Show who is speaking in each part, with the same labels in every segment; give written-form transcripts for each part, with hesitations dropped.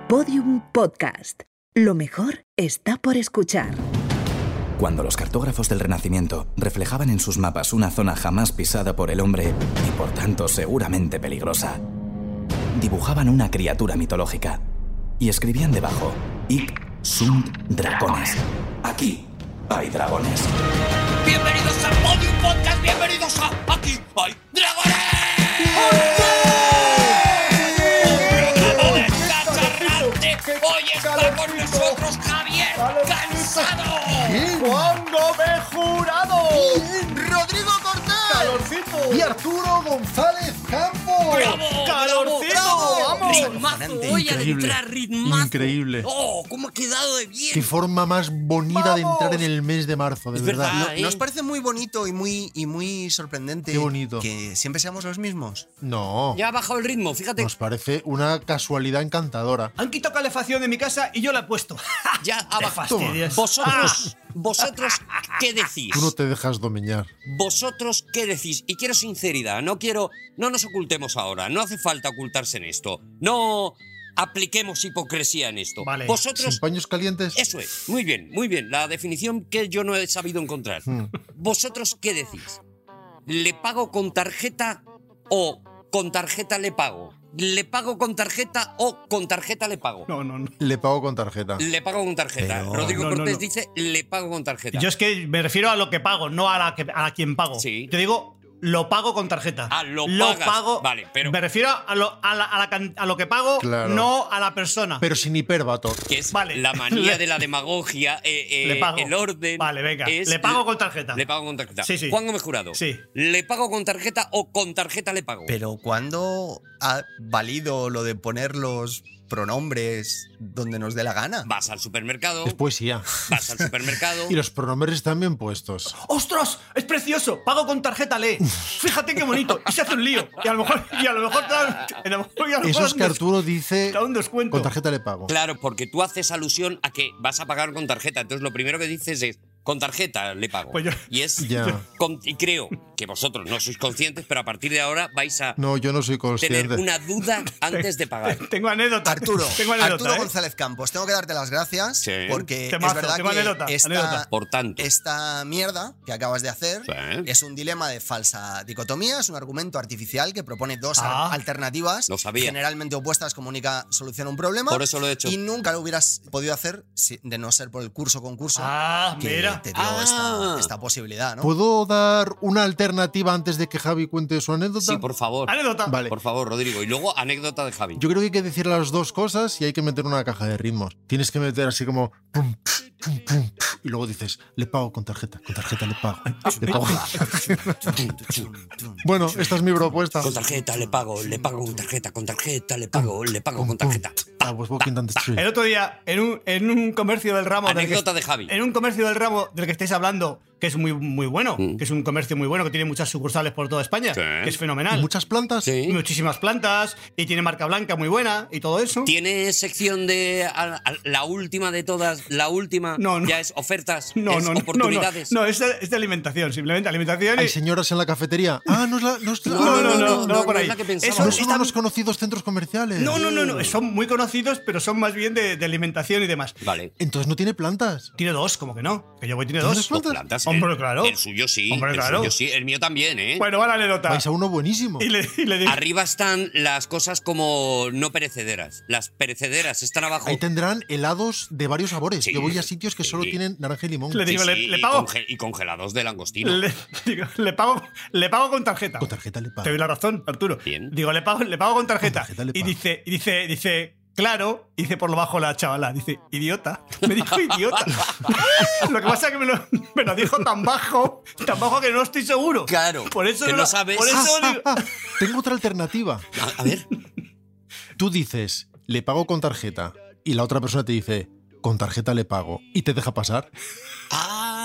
Speaker 1: Podium Podcast. Lo mejor está por escuchar.
Speaker 2: Cuando los cartógrafos del Renacimiento reflejaban en sus mapas una zona jamás pisada por el hombre y por tanto seguramente peligrosa, dibujaban una criatura mitológica y escribían debajo: Hic sunt dragones. Aquí hay dragones.
Speaker 3: Bienvenidos a Podium Podcast, bienvenidos a Aquí hay dragones. Hoy está con nosotros Javier Cansado,
Speaker 4: Juan Gómez Jurado,
Speaker 3: Rodrigo Cortés,
Speaker 4: Calorcito y Arturo González Campos.
Speaker 3: ¡Bravo!
Speaker 4: ¡Calorcito!
Speaker 3: ¡Bravo!
Speaker 4: ¡Vamos!
Speaker 3: Ritmazo, hoy al entrar ritmazo.
Speaker 4: Increíble.
Speaker 3: ¡Oh, cómo ha quedado de bien!
Speaker 4: Qué forma más bonita de entrar en el mes de marzo, de
Speaker 3: Es
Speaker 4: verdad.
Speaker 3: verdad.
Speaker 5: ¿Nos parece muy bonito y muy sorprendente
Speaker 4: Qué bonito.
Speaker 5: que siempre seamos los mismos?
Speaker 4: No,
Speaker 3: Ya ha bajado el ritmo, fíjate.
Speaker 4: nos parece una casualidad encantadora.
Speaker 6: Han quitado calefacción de mi casa y yo la he puesto.
Speaker 3: Ya ha bajado.
Speaker 6: fastidias.
Speaker 3: ¿Vosotros qué decís?
Speaker 4: Tú no te dejas domeñar.
Speaker 3: ¿Vosotros qué decís? Y quiero sinceridad, no nos ocultemos ahora, no hace falta ocultarse en esto. No apliquemos hipocresía en esto.
Speaker 6: Vale.
Speaker 3: Vosotros...
Speaker 4: ¿Sin paños calientes?
Speaker 3: Eso es, muy bien, la definición que yo no he sabido encontrar. ¿Vosotros qué decís? ¿Le pago con tarjeta o con tarjeta le pago? ¿Le pago con tarjeta o con tarjeta le pago?
Speaker 6: No.
Speaker 4: Le pago con tarjeta.
Speaker 3: Le pago con tarjeta.
Speaker 5: Pero-
Speaker 3: Rodrigo
Speaker 6: No.
Speaker 3: Cortés dice, le pago con tarjeta.
Speaker 6: Yo es que me refiero a lo que pago, no a quien pago.
Speaker 3: Sí.
Speaker 6: Te digo, lo pago con tarjeta.
Speaker 3: Ah, lo pagas.
Speaker 6: pago.
Speaker 3: Vale, pero-
Speaker 6: Me refiero a lo que pago,
Speaker 4: Claro.
Speaker 6: no a la persona.
Speaker 4: Pero sin hiperbator.
Speaker 3: Que es
Speaker 6: Vale.
Speaker 3: la manía de la demagogia,
Speaker 6: Le pago.
Speaker 3: el orden.
Speaker 6: Vale, venga.
Speaker 3: es-
Speaker 6: Le pago con tarjeta.
Speaker 3: Le pago con tarjeta.
Speaker 6: Sí.
Speaker 3: Juan Gómez Jurado.
Speaker 6: Sí.
Speaker 3: ¿Le pago con tarjeta o con tarjeta le pago?
Speaker 5: Pero ¿cuándo ha valido lo de poner los pronombres donde nos dé la gana?
Speaker 3: Vas al supermercado.
Speaker 4: Es poesía.
Speaker 3: Vas al supermercado.
Speaker 4: Y los pronombres están bien puestos.
Speaker 6: ¡Ostras! ¡Es precioso! Pago con tarjeta lee. Fíjate qué bonito. Y se hace un lío. Y a lo mejor te dan-
Speaker 4: Eso es que Arturo dice:
Speaker 6: te da un descuento.
Speaker 4: con tarjeta le pago.
Speaker 3: Claro, porque tú haces alusión a que vas a pagar con tarjeta. Entonces lo primero que dices es, con tarjeta le pago.
Speaker 6: Pues yo-
Speaker 3: y es
Speaker 4: Ya.
Speaker 3: y creo que vosotros no sois conscientes, pero a partir de ahora vais a
Speaker 4: No, yo no soy consciente.
Speaker 3: tener una duda antes de pagar.
Speaker 6: Tengo anécdota.
Speaker 5: Arturo,
Speaker 6: Tengo anécdota,
Speaker 5: Arturo
Speaker 6: ¿eh?
Speaker 5: González Campos, tengo que darte las gracias
Speaker 3: Sí.
Speaker 5: porque
Speaker 6: Temazo,
Speaker 5: es verdad
Speaker 6: tengo
Speaker 5: que
Speaker 6: anécdota.
Speaker 3: Por tanto.
Speaker 5: esta mierda que acabas de hacer
Speaker 3: Sí.
Speaker 5: es un dilema de falsa dicotomía, es un argumento artificial que propone dos
Speaker 6: Ah.
Speaker 5: alternativas
Speaker 3: Lo sabía.
Speaker 5: generalmente opuestas como única solución a un problema.
Speaker 3: Por eso lo he hecho.
Speaker 5: Y nunca lo hubieras podido hacer de no ser por el concurso
Speaker 6: Ah,
Speaker 5: que
Speaker 6: mira.
Speaker 5: te dio
Speaker 3: Ah.
Speaker 5: esta posibilidad, ¿no?
Speaker 4: ¿Puedo dar una alternativa antes de que Javi cuente su anécdota?
Speaker 3: Sí, por favor.
Speaker 6: Anécdota.
Speaker 4: Vale.
Speaker 3: Por favor, Rodrigo. Y luego anécdota de Javi.
Speaker 4: Yo creo que hay que decir las dos cosas y hay que meter una caja de ritmos. Tienes que meter así como pum, pum, pum, y luego dices: le pago con tarjeta le pago. Le pago. Bueno, esta es mi propuesta.
Speaker 3: Con tarjeta le pago con tarjeta le pago con tarjeta.
Speaker 4: I was walking down the street.
Speaker 6: El otro día, en un comercio del ramo.
Speaker 3: Anécdota de Javi.
Speaker 6: En un comercio del ramo del que estáis hablando, que es muy, muy bueno, que es un comercio muy bueno, que tiene muchas sucursales por toda España,
Speaker 3: Sí.
Speaker 6: que es fenomenal.
Speaker 4: ¿Y muchas plantas?
Speaker 3: Sí.
Speaker 6: Muchísimas plantas, y tiene marca blanca muy buena, y todo eso.
Speaker 3: ¿Tiene sección de la última de todas? La última
Speaker 6: No.
Speaker 3: ya es ofertas,
Speaker 6: No,
Speaker 3: es
Speaker 6: no,
Speaker 3: oportunidades.
Speaker 6: No, es de alimentación, simplemente alimentación.
Speaker 4: ¿Hay señoras en la cafetería? Ah, no es la. No, es la-
Speaker 6: No, por
Speaker 3: es
Speaker 6: ahí.
Speaker 3: la que
Speaker 6: Eso
Speaker 3: pensábamos.
Speaker 4: No
Speaker 6: está-
Speaker 4: son unos conocidos centros comerciales.
Speaker 6: No, son muy conocidos, pero son más bien de alimentación y demás.
Speaker 3: Vale.
Speaker 4: Entonces no tiene plantas.
Speaker 6: Tiene dos, como que no. Que yo voy, tiene
Speaker 4: ¿Tienes
Speaker 6: dos.
Speaker 4: plantas?
Speaker 3: Plantas,
Speaker 6: Hombre,
Speaker 3: el-
Speaker 6: claro.
Speaker 3: El suyo sí.
Speaker 6: Hombre,
Speaker 3: el
Speaker 6: claro.
Speaker 3: suyo sí. El mío también, ¿eh?
Speaker 6: Bueno, va la anécdota.
Speaker 4: Vais a uno buenísimo.
Speaker 6: Y le digo.
Speaker 3: Arriba están las cosas como no perecederas. Las perecederas están abajo.
Speaker 4: Ahí tendrán helados de varios sabores.
Speaker 3: Sí.
Speaker 4: Yo voy a sitios que solo
Speaker 3: Sí.
Speaker 4: tienen naranja y limón.
Speaker 6: Le
Speaker 3: Sí,
Speaker 6: digo,
Speaker 3: sí,
Speaker 6: le
Speaker 3: y
Speaker 6: pago.
Speaker 3: y congelados de langostino.
Speaker 6: Le pago con tarjeta.
Speaker 4: Con tarjeta le
Speaker 6: Te
Speaker 4: pago.
Speaker 6: doy la razón, Arturo.
Speaker 3: Bien.
Speaker 6: Digo, le pago con tarjeta.
Speaker 4: Con tarjeta le
Speaker 6: Y
Speaker 4: pago.
Speaker 6: dice, claro, dice por lo bajo la chavala, dice, idiota. Me dijo idiota. Lo que pasa es que me lo dijo tan bajo que no estoy seguro.
Speaker 3: Claro,
Speaker 6: Por eso
Speaker 3: que
Speaker 6: no
Speaker 3: no
Speaker 6: lo-
Speaker 3: sabes.
Speaker 6: Por eso digo-
Speaker 4: Tengo otra alternativa.
Speaker 3: A ver.
Speaker 4: Tú dices: le pago con tarjeta. Y la otra persona te dice: con tarjeta le pago. Y te deja pasar.
Speaker 3: Ah,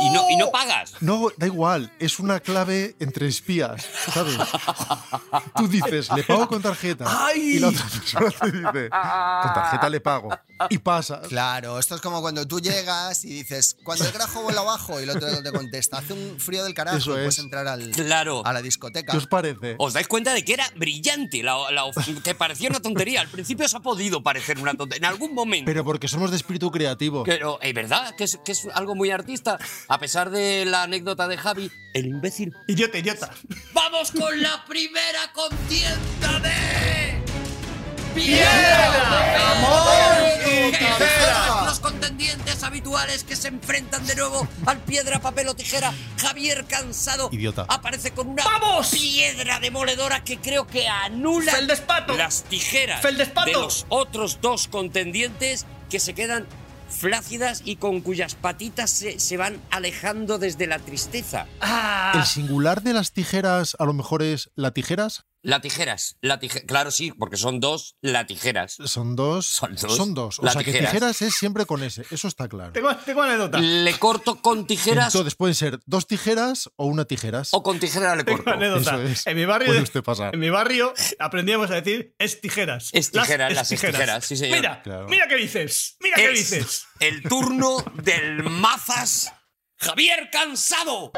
Speaker 3: y no pagas.
Speaker 4: No, da igual, es una clave entre espías, ¿sabes? Tú dices, le pago con tarjeta.
Speaker 6: ¡Ay!
Speaker 4: Y la otra persona te dice, con tarjeta le pago. Y pasas.
Speaker 5: Claro, esto es como cuando tú llegas y dices, cuando el grajo vuela abajo, y el otro te contesta, hace un frío del carajo,
Speaker 4: Eso
Speaker 5: y puedes
Speaker 4: es.
Speaker 5: entrar
Speaker 3: Claro.
Speaker 5: a la discoteca.
Speaker 4: ¿Qué os parece?
Speaker 3: Os dais cuenta de que era brillante. Te parecía una tontería. Al principio os ha podido parecer una tontería. En algún momento.
Speaker 4: Pero porque somos de espíritu creativo.
Speaker 3: Pero es verdad que es algo muy artista. A pesar de la anécdota de Javi, el imbécil.
Speaker 6: Idiota.
Speaker 3: ¡Vamos con la primera contienda de...
Speaker 6: ¡Piedra, amor y tijera!
Speaker 3: Los contendientes habituales que se enfrentan de nuevo al piedra, papel o tijera. Javier Cansado
Speaker 4: Idiota.
Speaker 3: aparece con una
Speaker 6: ¡Vamos!
Speaker 3: piedra demoledora que creo que anula
Speaker 6: ¡Feldespato!
Speaker 3: las tijeras
Speaker 6: ¡Feldespato!
Speaker 3: de los otros dos contendientes que se quedan flácidas y con cuyas patitas se van alejando desde la tristeza.
Speaker 4: El singular de las tijeras a lo mejor es la tijeras.
Speaker 3: Claro, sí, porque son dos latijeras.
Speaker 4: Son dos.
Speaker 3: Son dos.
Speaker 4: Son dos. O
Speaker 3: La
Speaker 4: sea que
Speaker 3: tijeras.
Speaker 4: tijeras es siempre con ese. Eso está claro.
Speaker 6: Tengo anécdota.
Speaker 3: Le corto con tijeras
Speaker 4: Entonces pueden ser dos tijeras o una tijeras.
Speaker 3: o con tijera le corto.
Speaker 6: Tengo anécdota.
Speaker 4: Eso es.
Speaker 6: En mi barrio,
Speaker 4: Puede usted pasar.
Speaker 6: En mi barrio aprendíamos a decir es tijeras.
Speaker 3: Es tijeras, las tijeras, sí, señor.
Speaker 6: Mira,
Speaker 4: Claro.
Speaker 6: mira qué dices. Mira qué
Speaker 3: Es
Speaker 6: dices.
Speaker 3: el turno del mazas Javier Cansado.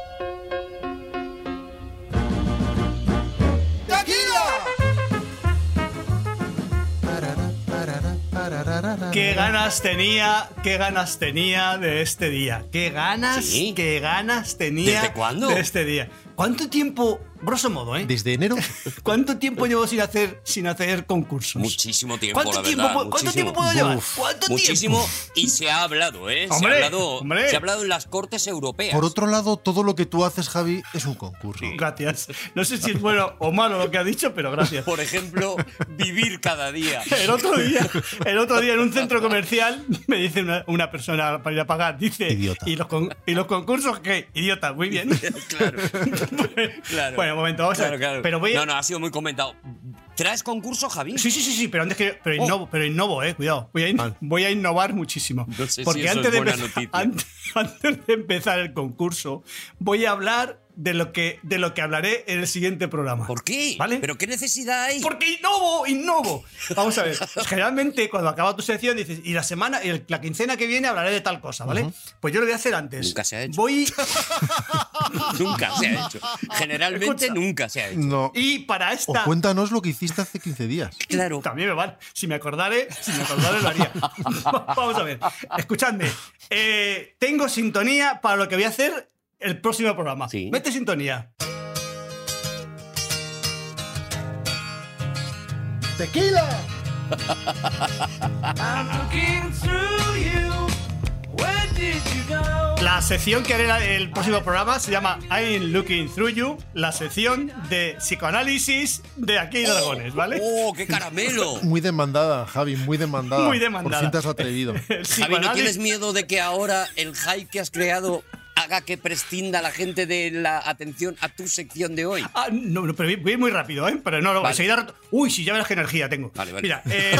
Speaker 6: Qué ganas tenía de este día. Qué ganas tenía
Speaker 3: ¿Desde cuándo?
Speaker 6: de este día. ¿Cuánto tiempo, grosso modo,
Speaker 4: Desde enero.
Speaker 6: cuánto tiempo llevo sin hacer concursos?
Speaker 3: Muchísimo tiempo,
Speaker 6: ¿Cuánto
Speaker 3: la
Speaker 6: tiempo,
Speaker 3: verdad.
Speaker 6: ¿Cuánto
Speaker 3: muchísimo.
Speaker 6: tiempo puedo llevar?
Speaker 4: Uf,
Speaker 6: ¿Cuánto
Speaker 3: Muchísimo.
Speaker 6: tiempo?
Speaker 3: Y se ha hablado, ¿eh?
Speaker 6: Hombre,
Speaker 3: Se ha hablado en las cortes europeas.
Speaker 4: Por otro lado, todo lo que tú haces, Javi, es un concurso.
Speaker 6: Gracias. No sé si es bueno o malo lo que ha dicho, pero gracias.
Speaker 3: Por ejemplo, vivir cada día.
Speaker 6: El otro día en un centro comercial me dice una persona para ir a pagar, dice,
Speaker 4: Idiota.
Speaker 6: ¿y los concursos qué? Idiota, muy bien.
Speaker 3: Claro. Claro.
Speaker 6: Bueno, un momento, vamos a ver.
Speaker 3: Claro.
Speaker 6: Pero voy a...
Speaker 3: No, ha sido muy comentado. ¿Traes concurso, Javi?
Speaker 6: Sí, pero antes que pero innovo, cuidado. Voy a innovar muchísimo.
Speaker 3: No sé
Speaker 6: Porque
Speaker 3: si eso
Speaker 6: antes,
Speaker 3: es buena
Speaker 6: de
Speaker 3: noticia.
Speaker 6: antes de empezar el concurso, voy a hablar de lo que hablaré en el siguiente programa.
Speaker 3: ¿Por qué?
Speaker 6: ¿Vale?
Speaker 3: ¿Pero qué necesidad hay?
Speaker 6: Porque innovo. Vamos a ver. Generalmente, cuando acaba tu sección, dices, y la quincena que viene hablaré de tal cosa, ¿vale? Pues yo lo voy a hacer antes.
Speaker 3: Nunca se ha hecho.
Speaker 6: Nunca
Speaker 3: se ha hecho. Generalmente
Speaker 6: Escucha.
Speaker 3: nunca se ha hecho.
Speaker 4: No.
Speaker 6: Y para
Speaker 4: O
Speaker 6: esta...
Speaker 4: cuéntanos lo que hiciste hace 15 días.
Speaker 3: Claro.
Speaker 6: También me vale. Si me acordare lo haría. Vamos a ver. Escuchadme. Tengo sintonía para lo que voy a hacer el próximo programa.
Speaker 3: Sí.
Speaker 6: Mete sintonía.
Speaker 4: ¡Tequila!
Speaker 6: La sección que haré el próximo programa se llama I'm Looking Through You, la sección de psicoanálisis de Aquí hay Dragones, ¿vale?
Speaker 3: ¡Oh, qué caramelo!
Speaker 4: Muy demandada, Javi, muy demandada.
Speaker 6: Muy demandada.
Speaker 4: Por fin te has atrevido.
Speaker 6: El
Speaker 3: Javi, ¿no
Speaker 6: psicoanálisis-
Speaker 3: tienes miedo de que ahora el hype que has creado haga que prescinda la gente de la atención a tu sección de hoy?
Speaker 6: Ah, no, pero voy a ir muy rápido, ¿eh? Pero no,
Speaker 3: Vale.
Speaker 6: enseguida... Uy, sí, ya verás qué energía tengo.
Speaker 3: Vale.
Speaker 6: Mira,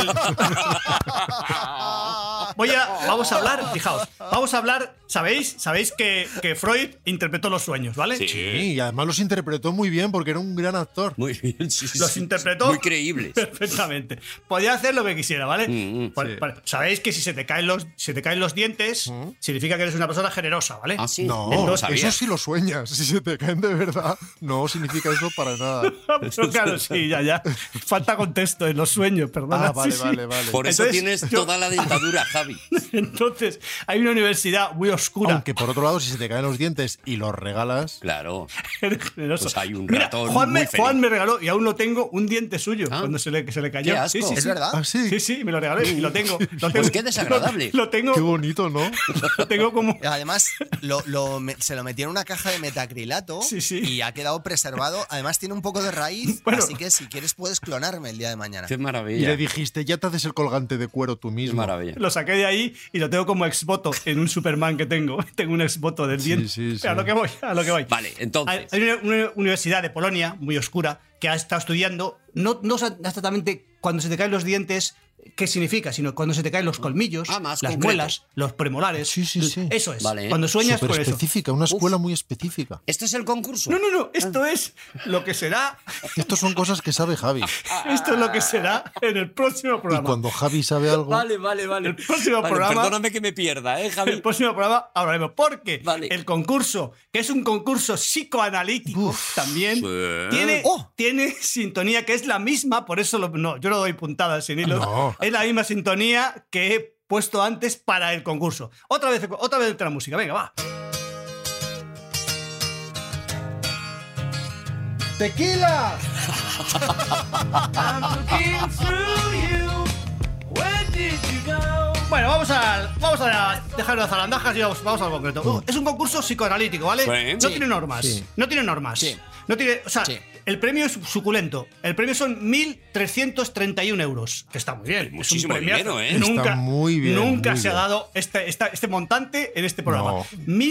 Speaker 6: vamos a hablar, fijaos, ¿sabéis que Freud interpretó los sueños, ¿vale?
Speaker 3: Sí.
Speaker 4: Sí, y además los interpretó muy bien porque era un gran actor.
Speaker 3: Muy bien, sí,
Speaker 6: Los
Speaker 3: sí.
Speaker 6: interpretó
Speaker 3: Muy creíbles.
Speaker 6: perfectamente. Podía hacer lo que quisiera, ¿vale?
Speaker 3: Sí.
Speaker 6: Sabéis que si se te caen los dientes, significa que eres una persona generosa, ¿vale?
Speaker 3: Ah, sí.
Speaker 4: No,
Speaker 3: lo sabía.
Speaker 4: eso sí lo sueñas. Si se te caen de verdad, no significa eso para nada.
Speaker 6: Pero claro, sí, ya. Falta contexto en los sueños, perdona.
Speaker 4: Ah, vale,
Speaker 6: Sí, sí.
Speaker 4: vale.
Speaker 3: Por eso
Speaker 6: Entonces,
Speaker 3: tienes
Speaker 6: yo-
Speaker 3: toda la dentadura, Javi.
Speaker 6: Entonces, hay una universidad muy oscura.
Speaker 4: Aunque por otro lado, si se te caen los dientes y los regalas,
Speaker 3: Claro.
Speaker 6: Eres generoso.
Speaker 3: Pues hay un
Speaker 6: Mira,
Speaker 3: ratón
Speaker 6: Juan
Speaker 3: muy feliz.
Speaker 6: me regaló, y aún lo tengo, un diente suyo
Speaker 3: Ah.
Speaker 6: cuando se le cayó.
Speaker 3: Qué asco.
Speaker 6: Sí,
Speaker 5: ¿Es verdad?
Speaker 4: ah, sí,
Speaker 6: Sí, me lo regaló y lo tengo.
Speaker 3: Pues qué desagradable.
Speaker 6: Lo tengo,
Speaker 4: qué bonito, ¿no?
Speaker 6: lo tengo como...
Speaker 5: Además, se lo metió en una caja de metacrilato
Speaker 6: Sí.
Speaker 5: y ha quedado preservado. Además, tiene un poco de raíz,
Speaker 6: Bueno.
Speaker 5: así que si quieres puedes clonarme el día de mañana.
Speaker 3: Qué
Speaker 4: Y
Speaker 3: maravilla.
Speaker 4: le dijiste, ya te haces el colgante de cuero tú
Speaker 3: Qué
Speaker 4: mismo.
Speaker 3: maravilla.
Speaker 6: Lo saqué de ahí y lo tengo como exvoto en un Superman que tengo. Tengo un exvoto del diente.
Speaker 4: sí.
Speaker 6: A lo que voy.
Speaker 3: Vale, entonces.
Speaker 6: Hay una universidad de Polonia muy oscura que ha estado estudiando no exactamente cuando se te caen los dientes, ¿qué significa? Sino cuando se te caen los colmillos,
Speaker 3: más
Speaker 6: las
Speaker 3: concreto.
Speaker 6: muelas, los premolares.
Speaker 4: Sí.
Speaker 6: Eso es.
Speaker 3: Vale.
Speaker 6: Cuando sueñas
Speaker 4: Súper
Speaker 6: con eso.
Speaker 4: específica, una escuela muy específica.
Speaker 3: ¿Esto es el concurso?
Speaker 6: No. Esto es lo que será.
Speaker 4: Estos son cosas que sabe Javi.
Speaker 6: Esto es lo que será en el próximo
Speaker 4: Y
Speaker 6: programa.
Speaker 4: cuando Javi sabe algo,
Speaker 3: Vale.
Speaker 6: El próximo
Speaker 3: Vale,
Speaker 6: programa.
Speaker 3: Perdóname que me pierda, Javi.
Speaker 6: El próximo programa hablaremos. Porque
Speaker 3: Vale.
Speaker 6: el concurso, que es un concurso psicoanalítico también, tiene sintonía que es la misma, por eso yo no doy puntadas sin hilo.
Speaker 4: No.
Speaker 6: Es la misma sintonía que he puesto antes para el concurso. Otra vez la música, venga, va.
Speaker 4: ¡Tequila!
Speaker 6: Bueno, vamos a dejar las zarandajas y vamos al concreto. Es un concurso psicoanalítico, ¿vale?
Speaker 3: Sí.
Speaker 6: No tiene normas.
Speaker 4: Sí.
Speaker 6: No tiene normas.
Speaker 5: Sí.
Speaker 6: No tiene, o sea,
Speaker 5: Sí.
Speaker 6: el premio es suculento. El premio son 1.331 euros, que está muy bien.
Speaker 3: Muchísimo
Speaker 6: es un premiazo.
Speaker 3: dinero, ¿eh?
Speaker 6: Nunca,
Speaker 4: Está muy bien,
Speaker 6: nunca
Speaker 4: muy
Speaker 6: se ha
Speaker 4: bien.
Speaker 6: dado este montante en este programa.
Speaker 4: No.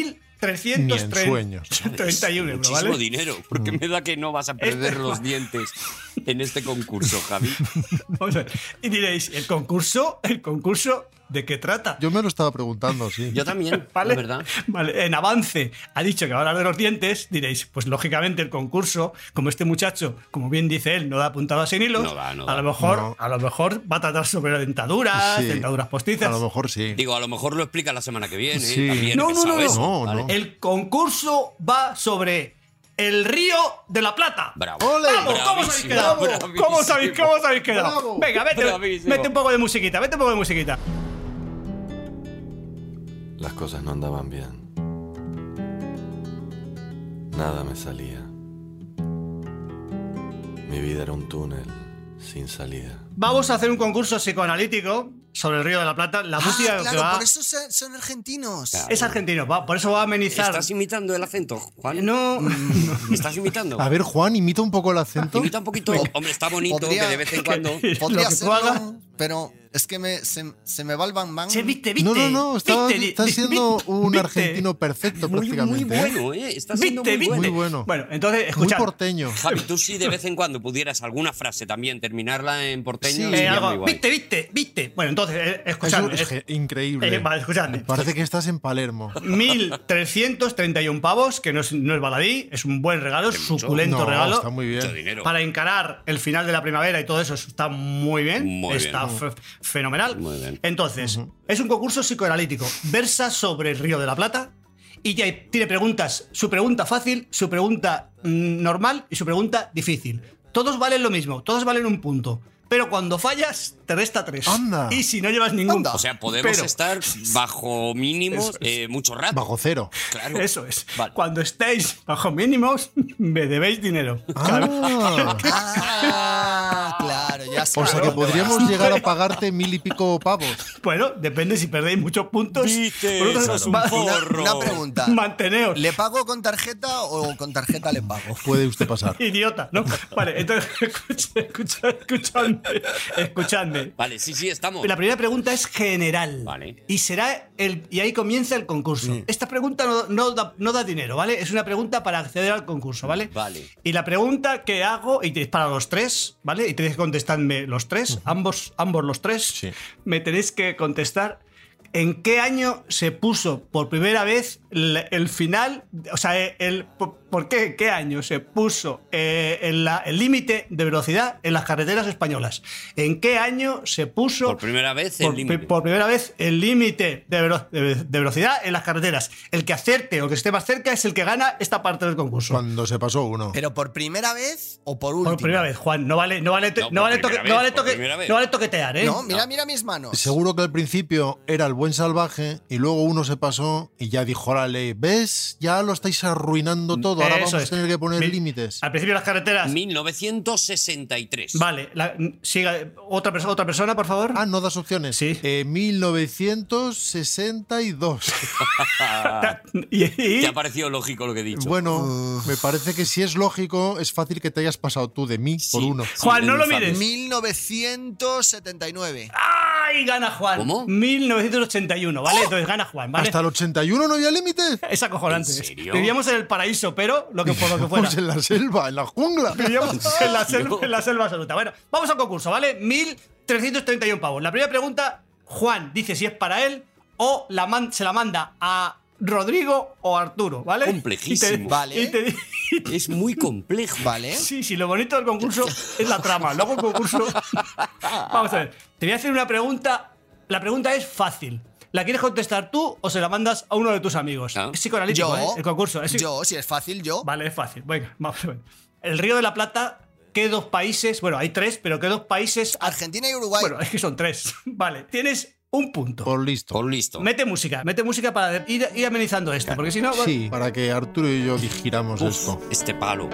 Speaker 6: 1.331 euros,
Speaker 3: Muchísimo
Speaker 6: ¿vale?
Speaker 3: dinero, porque me da que no vas a perder los dientes en este concurso, Javi.
Speaker 6: Vamos a ver. Y diréis, ¿el concurso de qué trata?
Speaker 4: Yo me lo estaba preguntando, sí.
Speaker 3: Yo también,
Speaker 6: ¿Vale?
Speaker 3: la verdad.
Speaker 6: Vale, en avance ha dicho que va a hablar de los dientes, diréis, pues lógicamente el concurso, como este muchacho, como bien dice él, no da puntadas sin hilos,
Speaker 3: No da.
Speaker 6: a lo mejor va a tratar sobre dentaduras,
Speaker 4: Sí.
Speaker 6: dentaduras postizas.
Speaker 4: A lo mejor sí.
Speaker 3: Digo, a lo mejor lo explica la semana que viene.
Speaker 4: Sí.
Speaker 3: También
Speaker 6: No,
Speaker 3: he
Speaker 6: no,
Speaker 3: pensado
Speaker 6: no,
Speaker 3: eso.
Speaker 4: no.
Speaker 3: Vale.
Speaker 4: No.
Speaker 6: El concurso va sobre el río de la Plata.
Speaker 3: Bravo.
Speaker 4: ¡Ole!
Speaker 6: ¡Vamos! ¿Cómo os habéis
Speaker 3: Bravísimo,
Speaker 6: quedado?
Speaker 3: bravísimo.
Speaker 6: ¿Cómo os habéis quedado?
Speaker 4: Bravo.
Speaker 6: Venga,
Speaker 3: Bravísimo.
Speaker 6: mete un poco de musiquita,
Speaker 7: Las cosas no andaban bien. Nada me salía. Mi vida era un túnel sin salida.
Speaker 6: Vamos a hacer un concurso psicoanalítico sobre el río de la Plata. La música que
Speaker 5: claro,
Speaker 6: va
Speaker 5: por eso son argentinos.
Speaker 3: Claro.
Speaker 6: es argentino, por eso va a amenizar.
Speaker 3: ¿Estás imitando el acento, Juan?
Speaker 6: No,
Speaker 3: ¿Estás imitando?
Speaker 4: A ver, Juan, imita un poco el acento.
Speaker 3: Imita un poquito. Hombre, está bonito
Speaker 5: Podría-
Speaker 3: que de vez en cuando.
Speaker 5: Podría
Speaker 6: lo que tú hagas.
Speaker 5: hacerlo, pero es que se me va el bang bang.
Speaker 6: che, viste.
Speaker 4: No, está siendo un
Speaker 6: viste.
Speaker 4: argentino perfecto
Speaker 3: Muy
Speaker 4: prácticamente.
Speaker 3: bueno, ¿eh? Está siendo
Speaker 6: Viste.
Speaker 3: muy bueno.
Speaker 4: Muy bueno.
Speaker 6: Bueno, entonces,
Speaker 4: Muy
Speaker 6: escuchad.
Speaker 4: porteño.
Speaker 3: Javi, tú sí de vez en cuando pudieras alguna frase también terminarla en porteño.
Speaker 4: Sí.
Speaker 3: sería muy
Speaker 6: Algo,
Speaker 3: guay.
Speaker 6: viste. Bueno, entonces, escuchadme.
Speaker 4: Eso es increíble.
Speaker 6: Vale, escuchadme.
Speaker 4: Parece que estás en Palermo.
Speaker 6: 1.331 pavos, que no es baladí, es un buen regalo, es
Speaker 3: mucho.
Speaker 6: suculento
Speaker 4: No,
Speaker 6: regalo.
Speaker 4: está muy
Speaker 3: Mucho
Speaker 4: bien.
Speaker 3: dinero.
Speaker 6: Para encarar el final de la primavera y todo eso está muy bien.
Speaker 3: Muy
Speaker 6: está
Speaker 3: bien.
Speaker 6: fenomenal.
Speaker 3: Muy bien.
Speaker 6: Entonces, es un concurso psicoanalítico. Versa sobre el Río de la Plata y ya tiene preguntas. Su pregunta fácil, su pregunta normal y su pregunta difícil. Todos valen lo mismo, todos valen un punto. Pero cuando fallas, te resta 3.
Speaker 4: Anda.
Speaker 6: Y si no llevas ningún.
Speaker 5: Anda.
Speaker 3: O sea, podemos
Speaker 6: Pero-
Speaker 3: estar bajo mínimos
Speaker 6: Eso
Speaker 3: mucho rato.
Speaker 4: Bajo cero.
Speaker 3: Claro.
Speaker 6: Eso es.
Speaker 3: Vale.
Speaker 6: Cuando estéis bajo mínimos, me debéis dinero.
Speaker 4: Ah,
Speaker 5: Claro, ya sé.
Speaker 4: o sea que podríamos llegar a pagarte 1.000 y pico pavos.
Speaker 6: Bueno, depende si perdéis muchos puntos.
Speaker 3: Viste,
Speaker 6: Vosotros
Speaker 3: eso es un
Speaker 6: va-
Speaker 3: forro.
Speaker 5: Una pregunta.
Speaker 6: Manteneos.
Speaker 5: ¿Le pago con tarjeta o con tarjeta le pago?
Speaker 4: Puede usted pasar.
Speaker 6: Idiota, ¿no? Vale, entonces, escuchadme.
Speaker 3: Vale, sí, estamos.
Speaker 6: La primera pregunta es general.
Speaker 3: Vale.
Speaker 6: Y será y ahí comienza el concurso. Esta pregunta no da dinero, ¿vale? Es una pregunta para acceder al concurso, ¿vale?
Speaker 3: Vale.
Speaker 6: Y la pregunta que hago, y es para los tres, ¿vale? Y tenéis que contestarme los tres, ambos los tres.
Speaker 4: Sí.
Speaker 6: Me tenéis que contestar en qué año se puso por primera vez el final, o sea, ¿por qué? ¿En qué año se puso el límite de velocidad en las carreteras españolas? ¿En qué año se puso
Speaker 3: Por primera vez el límite.
Speaker 6: por primera vez el límite de velocidad en las carreteras? El que acerte o que esté más cerca es el que gana esta parte del concurso.
Speaker 4: Cuando se pasó uno.
Speaker 5: ¿Pero por primera vez o por última?
Speaker 6: Por primera vez, Juan, no vale
Speaker 3: por primera vez.
Speaker 6: toquetear, ¿eh?
Speaker 5: No, mira mis manos.
Speaker 4: Seguro que al principio era el buen salvaje y luego uno se pasó y ya dijo la ley, ¿ves? Ya lo estáis arruinando todo, ahora
Speaker 6: Eso
Speaker 4: vamos
Speaker 6: es.
Speaker 4: a tener que poner
Speaker 6: Mi-
Speaker 4: límites.
Speaker 6: Al principio las carreteras.
Speaker 3: 1963.
Speaker 6: Vale, siga otra persona, por favor.
Speaker 4: Ah, no das opciones.
Speaker 6: Sí.
Speaker 4: 1962.
Speaker 6: Y-
Speaker 3: ¿Te ha parecido lógico lo que he dicho?
Speaker 4: Bueno, me parece que si es lógico, es fácil que te hayas pasado tú de mí por
Speaker 3: Sí.
Speaker 4: uno.
Speaker 6: Juan, no lo
Speaker 3: infame.
Speaker 6: mires.
Speaker 5: 1979.
Speaker 6: ¡Ay! ¡Ay, gana Juan!
Speaker 3: ¿Cómo?
Speaker 6: 1981, ¿vale? Entonces gana Juan, ¿vale?
Speaker 4: ¿Hasta el 81 no había límite?
Speaker 6: Es acojonante.
Speaker 3: ¿En serio?
Speaker 6: Vivíamos en el paraíso, pero por lo que fuera.
Speaker 4: Vamos en la selva, en la jungla.
Speaker 6: Vivíamos en la selva absoluta. Bueno, vamos al concurso, ¿vale? 1.331 pavos. La primera pregunta, Juan dice si es para él o se la manda a Rodrigo o Arturo, ¿vale?
Speaker 3: Complejísimo.
Speaker 5: Vale.
Speaker 3: Es muy complejo.
Speaker 5: Vale.
Speaker 6: Sí, lo bonito del concurso es la trama. Luego el concurso... Vamos a ver. Te voy a hacer una pregunta. La pregunta es fácil. ¿La quieres contestar tú o se la mandas a uno de tus amigos?
Speaker 3: Ah.
Speaker 6: Es psicoanalítico,
Speaker 5: Yo.
Speaker 6: El concurso.
Speaker 5: Yo, si es fácil, yo.
Speaker 6: Vale, es fácil. Venga, vamos a ver. El Río de la Plata, ¿qué dos países? Bueno, hay tres, pero ¿qué dos países?
Speaker 5: Argentina y Uruguay.
Speaker 6: Bueno, es que son tres. Vale, tienes un punto.
Speaker 4: Por listo.
Speaker 3: Pues listo.
Speaker 6: Mete música para ir amenizando esto, porque si no...
Speaker 4: Sí, para que Arturo y yo digiramos esto.
Speaker 3: Este palo.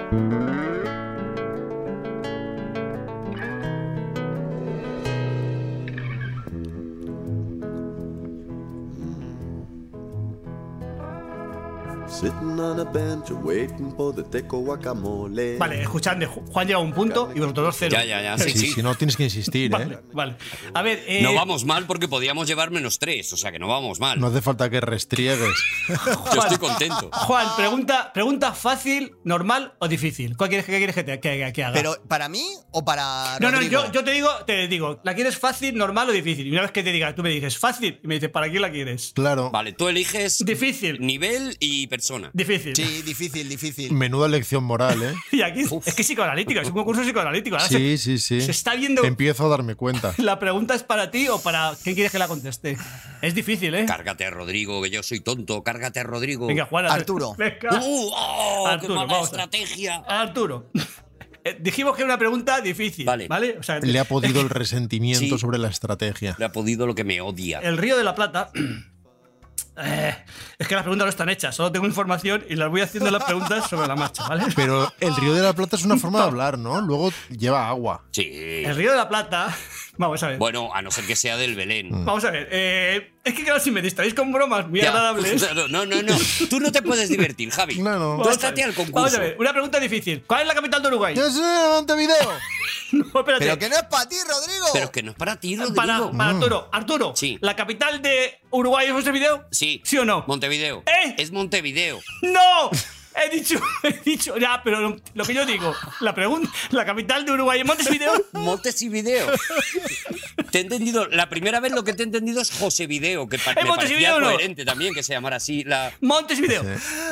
Speaker 7: Sitting on a bench waiting for the teco guacamole.
Speaker 6: Vale, escuchadme, Juan lleva un punto y vosotros dos cero.
Speaker 3: Ya, sí,
Speaker 4: Sí,
Speaker 3: sí.
Speaker 4: si no, tienes que insistir, ¿eh?
Speaker 6: Vale. A ver,
Speaker 3: No vamos mal porque podíamos llevar -3, o sea que no vamos mal.
Speaker 4: No hace falta que restriegues.
Speaker 3: Yo estoy contento.
Speaker 6: Juan, pregunta fácil, normal o difícil. ¿Qué quieres que haga?
Speaker 5: Pero, ¿para mí o para
Speaker 6: No,
Speaker 5: Rodrigo?
Speaker 6: yo te digo, ¿la quieres fácil, normal o difícil? Y una vez que te diga, tú me dices fácil y me dices, ¿para quién la quieres?
Speaker 4: Claro.
Speaker 3: Vale, tú eliges
Speaker 6: Difícil.
Speaker 3: nivel y persona.
Speaker 6: Difícil.
Speaker 5: Sí, difícil.
Speaker 4: Menuda lección moral, ¿eh?
Speaker 6: Y aquí es que es psicoanalítico, es un concurso psicoanalítico. Ahora
Speaker 4: Sí.
Speaker 6: se está viendo.
Speaker 4: Empiezo a darme cuenta.
Speaker 6: ¿La pregunta es para ti o para quién quieres que la conteste? Es difícil, ¿eh?
Speaker 3: Cárgate a Rodrigo, que yo soy tonto. Cárgate a Rodrigo.
Speaker 6: Venga, Juan.
Speaker 5: Arturo.
Speaker 6: Venga.
Speaker 3: ¡Qué mala
Speaker 6: vamos a ver.
Speaker 3: estrategia!
Speaker 6: Arturo. Dijimos que era una pregunta difícil.
Speaker 3: Vale.
Speaker 6: O sea,
Speaker 4: Le ha podido el resentimiento
Speaker 3: Sí.
Speaker 4: sobre la estrategia.
Speaker 3: Le ha podido lo que me odia.
Speaker 6: el Río de la Plata. Es que las preguntas no están hechas, solo tengo información y las voy haciendo las preguntas sobre la marcha, ¿vale?
Speaker 4: Pero el Río de la Plata es una forma de hablar, ¿no? Luego lleva agua.
Speaker 3: Sí.
Speaker 6: El Río de la Plata. Vamos a ver.
Speaker 3: Bueno, a no ser que sea del Belén.
Speaker 6: Vamos a ver. Es que claro, si me distraéis con bromas muy
Speaker 3: Ya.
Speaker 6: agradables.
Speaker 3: No. Tú no te puedes divertir, Javi.
Speaker 4: No.
Speaker 3: Tú
Speaker 6: Vamos a
Speaker 3: estate
Speaker 6: ver.
Speaker 3: al concurso.
Speaker 6: Vamos a ver, una pregunta difícil. ¿Cuál es la capital de Uruguay?
Speaker 4: ¡Yo soy de Montevideo!
Speaker 6: No, espérate.
Speaker 5: Pero que no es para ti, Rodrigo.
Speaker 3: Pero es que no es para ti, Rodrigo.
Speaker 6: Para Arturo. Arturo,
Speaker 3: Sí.
Speaker 6: ¿la capital de Uruguay es Montevideo?
Speaker 3: Sí.
Speaker 6: ¿Sí o no?
Speaker 3: Montevideo.
Speaker 6: ¿Eh?
Speaker 3: Es Montevideo.
Speaker 6: ¡No! He dicho, ya, pero lo que yo digo, la capital de Uruguay es Montevideo.
Speaker 3: Montevideo. Te he entendido. La primera vez lo que te he entendido es José Video, que me
Speaker 6: Montevideo,
Speaker 3: parecía
Speaker 6: no.
Speaker 3: coherente también que se llamara así la.
Speaker 6: Montevideo.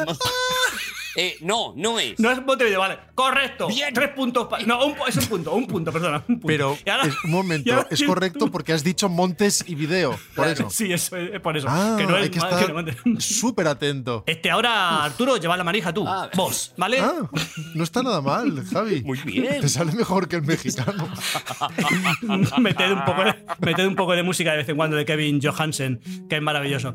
Speaker 3: No es.
Speaker 6: No es Montevideo, vale. Correcto.
Speaker 3: Bien.
Speaker 6: 3 puntos. No, es un punto, perdona. Un punto.
Speaker 4: Pero,
Speaker 6: Y ahora-
Speaker 4: un momento,
Speaker 6: y ahora-
Speaker 4: es correcto porque has dicho Montes y Video. Por eso.
Speaker 6: Sí, eso es por eso.
Speaker 4: Ah,
Speaker 6: que no es
Speaker 4: hay que
Speaker 6: mal-
Speaker 4: estar
Speaker 6: que no-
Speaker 4: súper atento.
Speaker 6: Ahora, Arturo, lleva la manija tú.
Speaker 3: Ah,
Speaker 6: Vos, ¿vale?
Speaker 4: Ah, no está nada mal, Javi.
Speaker 3: Muy bien.
Speaker 4: Te sale mejor que el mexicano.
Speaker 6: Meted un poco de música de vez en cuando de Kevin Johansen, que es maravilloso.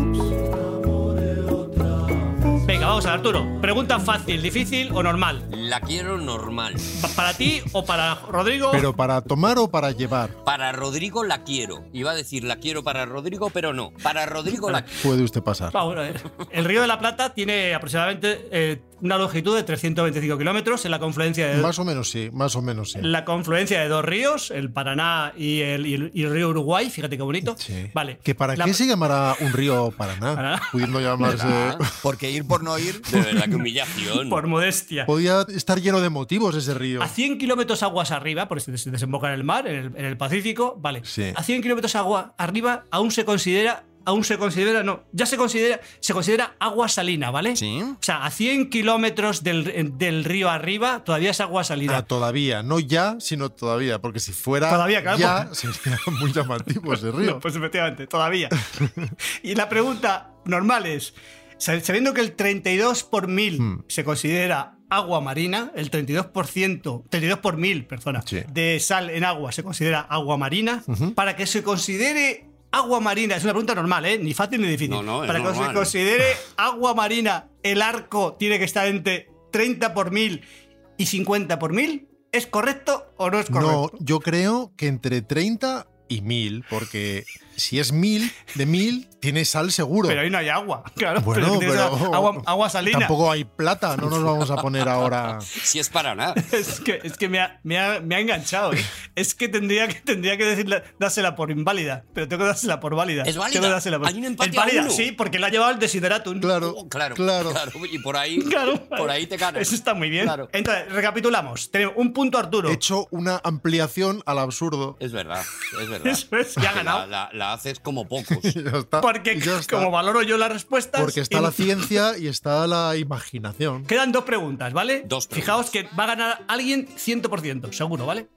Speaker 6: Venga, vamos a ver, Arturo. Pregunta fácil, difícil o normal.
Speaker 3: La quiero normal.
Speaker 6: ¿Para ti o para Rodrigo?
Speaker 4: ¿Pero para tomar o para llevar?
Speaker 3: Para Rodrigo la quiero. Iba a decir la quiero para Rodrigo, pero no. Para Rodrigo la quiero.
Speaker 4: Puede usted pasar.
Speaker 6: Vamos a ver. El Río de la Plata tiene aproximadamente una longitud de 325 kilómetros en la confluencia de
Speaker 4: Más o menos sí, más o menos sí.
Speaker 6: la confluencia de dos ríos, el Paraná y el río Uruguay. Fíjate qué bonito.
Speaker 4: Sí.
Speaker 6: Vale.
Speaker 4: ¿Que para qué se llamará un río Paraná?
Speaker 6: Paraná.
Speaker 4: Pudiendo llamarse...
Speaker 5: Porque ir por no ir.
Speaker 3: De verdad, que humillación.
Speaker 6: Por modestia.
Speaker 4: Podía estar lleno de motivos ese río.
Speaker 6: A 100 kilómetros aguas arriba, porque se desemboca en el mar, en el Pacífico, vale.
Speaker 4: Sí.
Speaker 6: A 100 kilómetros agua arriba aún se considera, ya se considera agua salina, ¿vale?
Speaker 5: Sí.
Speaker 6: O sea, a 100 kilómetros del río arriba todavía es agua salina.
Speaker 4: Todavía, no ya, sino todavía, porque si fuera
Speaker 6: Todavía, claro,
Speaker 4: ya, sería muy llamativo ese río.
Speaker 6: No, pues efectivamente, todavía. Y la pregunta normal es, sabiendo que el 32 por mil se considera agua marina, el 32 por mil, perdona,
Speaker 4: Sí.
Speaker 6: de sal en agua se considera agua marina, para que se considere agua marina, es una pregunta normal, ni fácil ni difícil.
Speaker 3: No, es
Speaker 6: para que
Speaker 3: normal.
Speaker 6: se considere agua marina, el arco tiene que estar entre 30 por mil y 50 por mil. ¿Es correcto o no es correcto?
Speaker 4: No, yo creo que entre 30 y 1000, porque si es 1000, de 1000 tiene sal seguro.
Speaker 6: Pero ahí no hay agua. Claro,
Speaker 4: Bueno,
Speaker 6: tienes
Speaker 4: pero
Speaker 6: agua salina.
Speaker 4: tampoco hay plata, no nos vamos a poner ahora.
Speaker 3: Si es para nada.
Speaker 6: Es que me ha enganchado, ¿eh? Es que tendría que decirle, dársela por inválida, pero tengo que dársela por válida.
Speaker 3: ¿Es válida?
Speaker 6: Tengo que dársela por...
Speaker 3: Hay un empate
Speaker 6: Es válida,
Speaker 3: a 1.
Speaker 6: sí, porque la ha llevado el Desideratum.
Speaker 4: Claro,
Speaker 3: Claro. Y por ahí,
Speaker 6: Claro.
Speaker 3: por ahí te ganas.
Speaker 6: Eso está muy bien.
Speaker 3: Claro.
Speaker 6: Entonces, recapitulamos. Tenemos un punto Arturo.
Speaker 4: He hecho una ampliación al absurdo.
Speaker 3: Es verdad.
Speaker 6: Eso es, ya ha ganado.
Speaker 3: La haces como pocos.
Speaker 4: Ya está,
Speaker 6: Porque
Speaker 4: ya está.
Speaker 6: como valoro yo las respuestas...
Speaker 4: Porque está
Speaker 6: y-
Speaker 4: la ciencia y está la imaginación.
Speaker 6: Quedan 2 preguntas, ¿vale?
Speaker 3: Dos preguntas.
Speaker 6: Fijaos que va a ganar alguien 100%, seguro, ¿vale?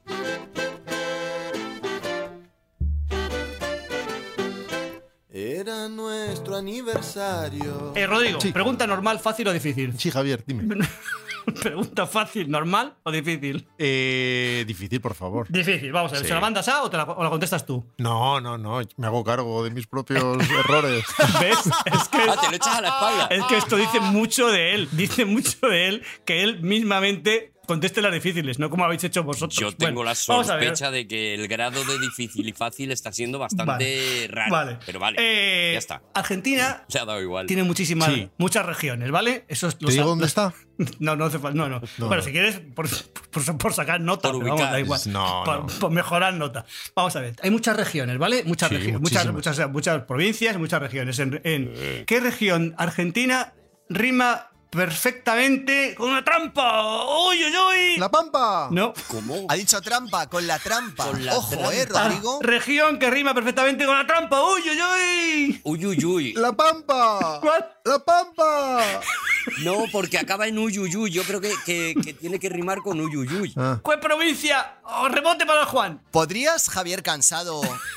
Speaker 7: Era nuestro aniversario.
Speaker 6: Rodrigo,
Speaker 4: Sí.
Speaker 6: pregunta normal, fácil o difícil.
Speaker 4: Sí, Javier, dime.
Speaker 6: Pregunta fácil, normal o difícil.
Speaker 4: Difícil, por favor.
Speaker 6: Difícil, vamos a ver.
Speaker 4: Sí.
Speaker 6: ¿Se la mandas a o la contestas tú?
Speaker 4: No, me hago cargo de mis propios errores.
Speaker 6: ¿Ves? Es que,
Speaker 3: Ah, te lo echas a la espalda.
Speaker 6: es que esto dice mucho de él. Dice mucho de él que él mismamente conteste las difíciles, no como habéis hecho vosotros.
Speaker 3: Yo tengo
Speaker 6: Bueno,
Speaker 3: la
Speaker 6: vamos a ver.
Speaker 3: sospecha de que el grado de difícil y fácil está siendo bastante raro.
Speaker 6: Vale.
Speaker 3: Pero vale, ya está.
Speaker 6: Argentina
Speaker 3: Se ha dado igual.
Speaker 6: tiene
Speaker 4: Sí.
Speaker 6: muchas regiones, ¿vale? Eso es,
Speaker 4: ¿Te digo dónde está?
Speaker 6: No hace falta. No. Bueno,
Speaker 4: no.
Speaker 6: si quieres, por sacar nota,
Speaker 3: Por
Speaker 6: pero vamos,
Speaker 3: ubicar.
Speaker 6: da igual.
Speaker 4: No,
Speaker 6: por,
Speaker 4: no.
Speaker 6: por mejorar nota. Vamos a ver. Hay muchas regiones, ¿vale? Muchas
Speaker 4: Sí,
Speaker 6: regiones.
Speaker 4: muchísimas.
Speaker 6: Muchas provincias, muchas regiones. ¿Qué región argentina rima perfectamente con una trampa? ¡Uy, uy, uy!
Speaker 4: ¡La Pampa!
Speaker 6: No.
Speaker 3: ¿Cómo?
Speaker 5: Ha dicho trampa, con la trampa.
Speaker 3: Con la
Speaker 5: Ojo,
Speaker 3: trampa.
Speaker 5: Rodrigo.
Speaker 6: Región que rima perfectamente con la trampa. ¡Uy, uy, uy!
Speaker 3: Uy, uy, uy.
Speaker 4: ¡La Pampa!
Speaker 6: ¿Cuál?
Speaker 4: ¡La Pampa!
Speaker 3: No, porque acaba en uy, uy, uy. Yo creo que tiene que rimar con uy, uy, uy.
Speaker 4: Ah.
Speaker 6: ¿Cuál provincia? Oh, rebote para Juan.
Speaker 5: ¿Podrías, Javier Cansado,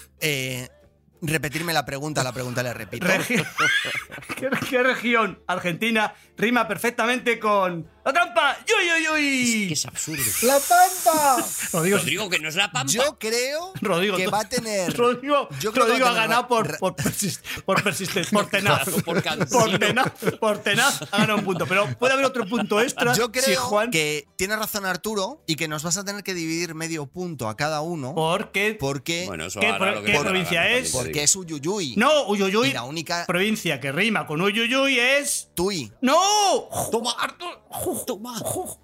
Speaker 5: repetirme la pregunta? La pregunta le repito.
Speaker 6: ¿Qué región argentina rima perfectamente con la trampa? ¡Uy, uy, uy!
Speaker 3: Que es absurdo.
Speaker 4: ¡La Pampa!
Speaker 6: Rodrigo,
Speaker 3: Rodrigo, que no es la pampa.
Speaker 5: Yo creo
Speaker 6: Rodrigo,
Speaker 5: que
Speaker 6: tú-
Speaker 5: va a tener.
Speaker 6: Rodrigo,
Speaker 5: yo creo que
Speaker 6: Rodrigo
Speaker 5: va
Speaker 6: ha
Speaker 5: a tener
Speaker 6: ganado
Speaker 5: ra-
Speaker 6: por persistencia, por tenaz.
Speaker 3: Por cansino.
Speaker 6: Por tenaz ha ganado un punto. Pero puede haber otro punto extra.
Speaker 5: Yo creo
Speaker 6: si Juan,
Speaker 5: que tiene razón Arturo y que nos vas a tener que dividir medio punto a cada uno.
Speaker 6: porque
Speaker 5: Porque,
Speaker 3: Bueno, eso
Speaker 6: ¿Qué
Speaker 3: hará lo que
Speaker 6: qué
Speaker 3: le dé la
Speaker 6: provincia
Speaker 3: gana,
Speaker 6: es?
Speaker 3: también te
Speaker 5: porque
Speaker 3: digo.
Speaker 5: es Uyuyuy.
Speaker 6: no, Uyuyuy,
Speaker 5: Y la única.
Speaker 6: provincia que rima con Uyuyuy es
Speaker 5: Tui.
Speaker 6: no.
Speaker 3: Toma,
Speaker 6: Arturo.
Speaker 3: toma.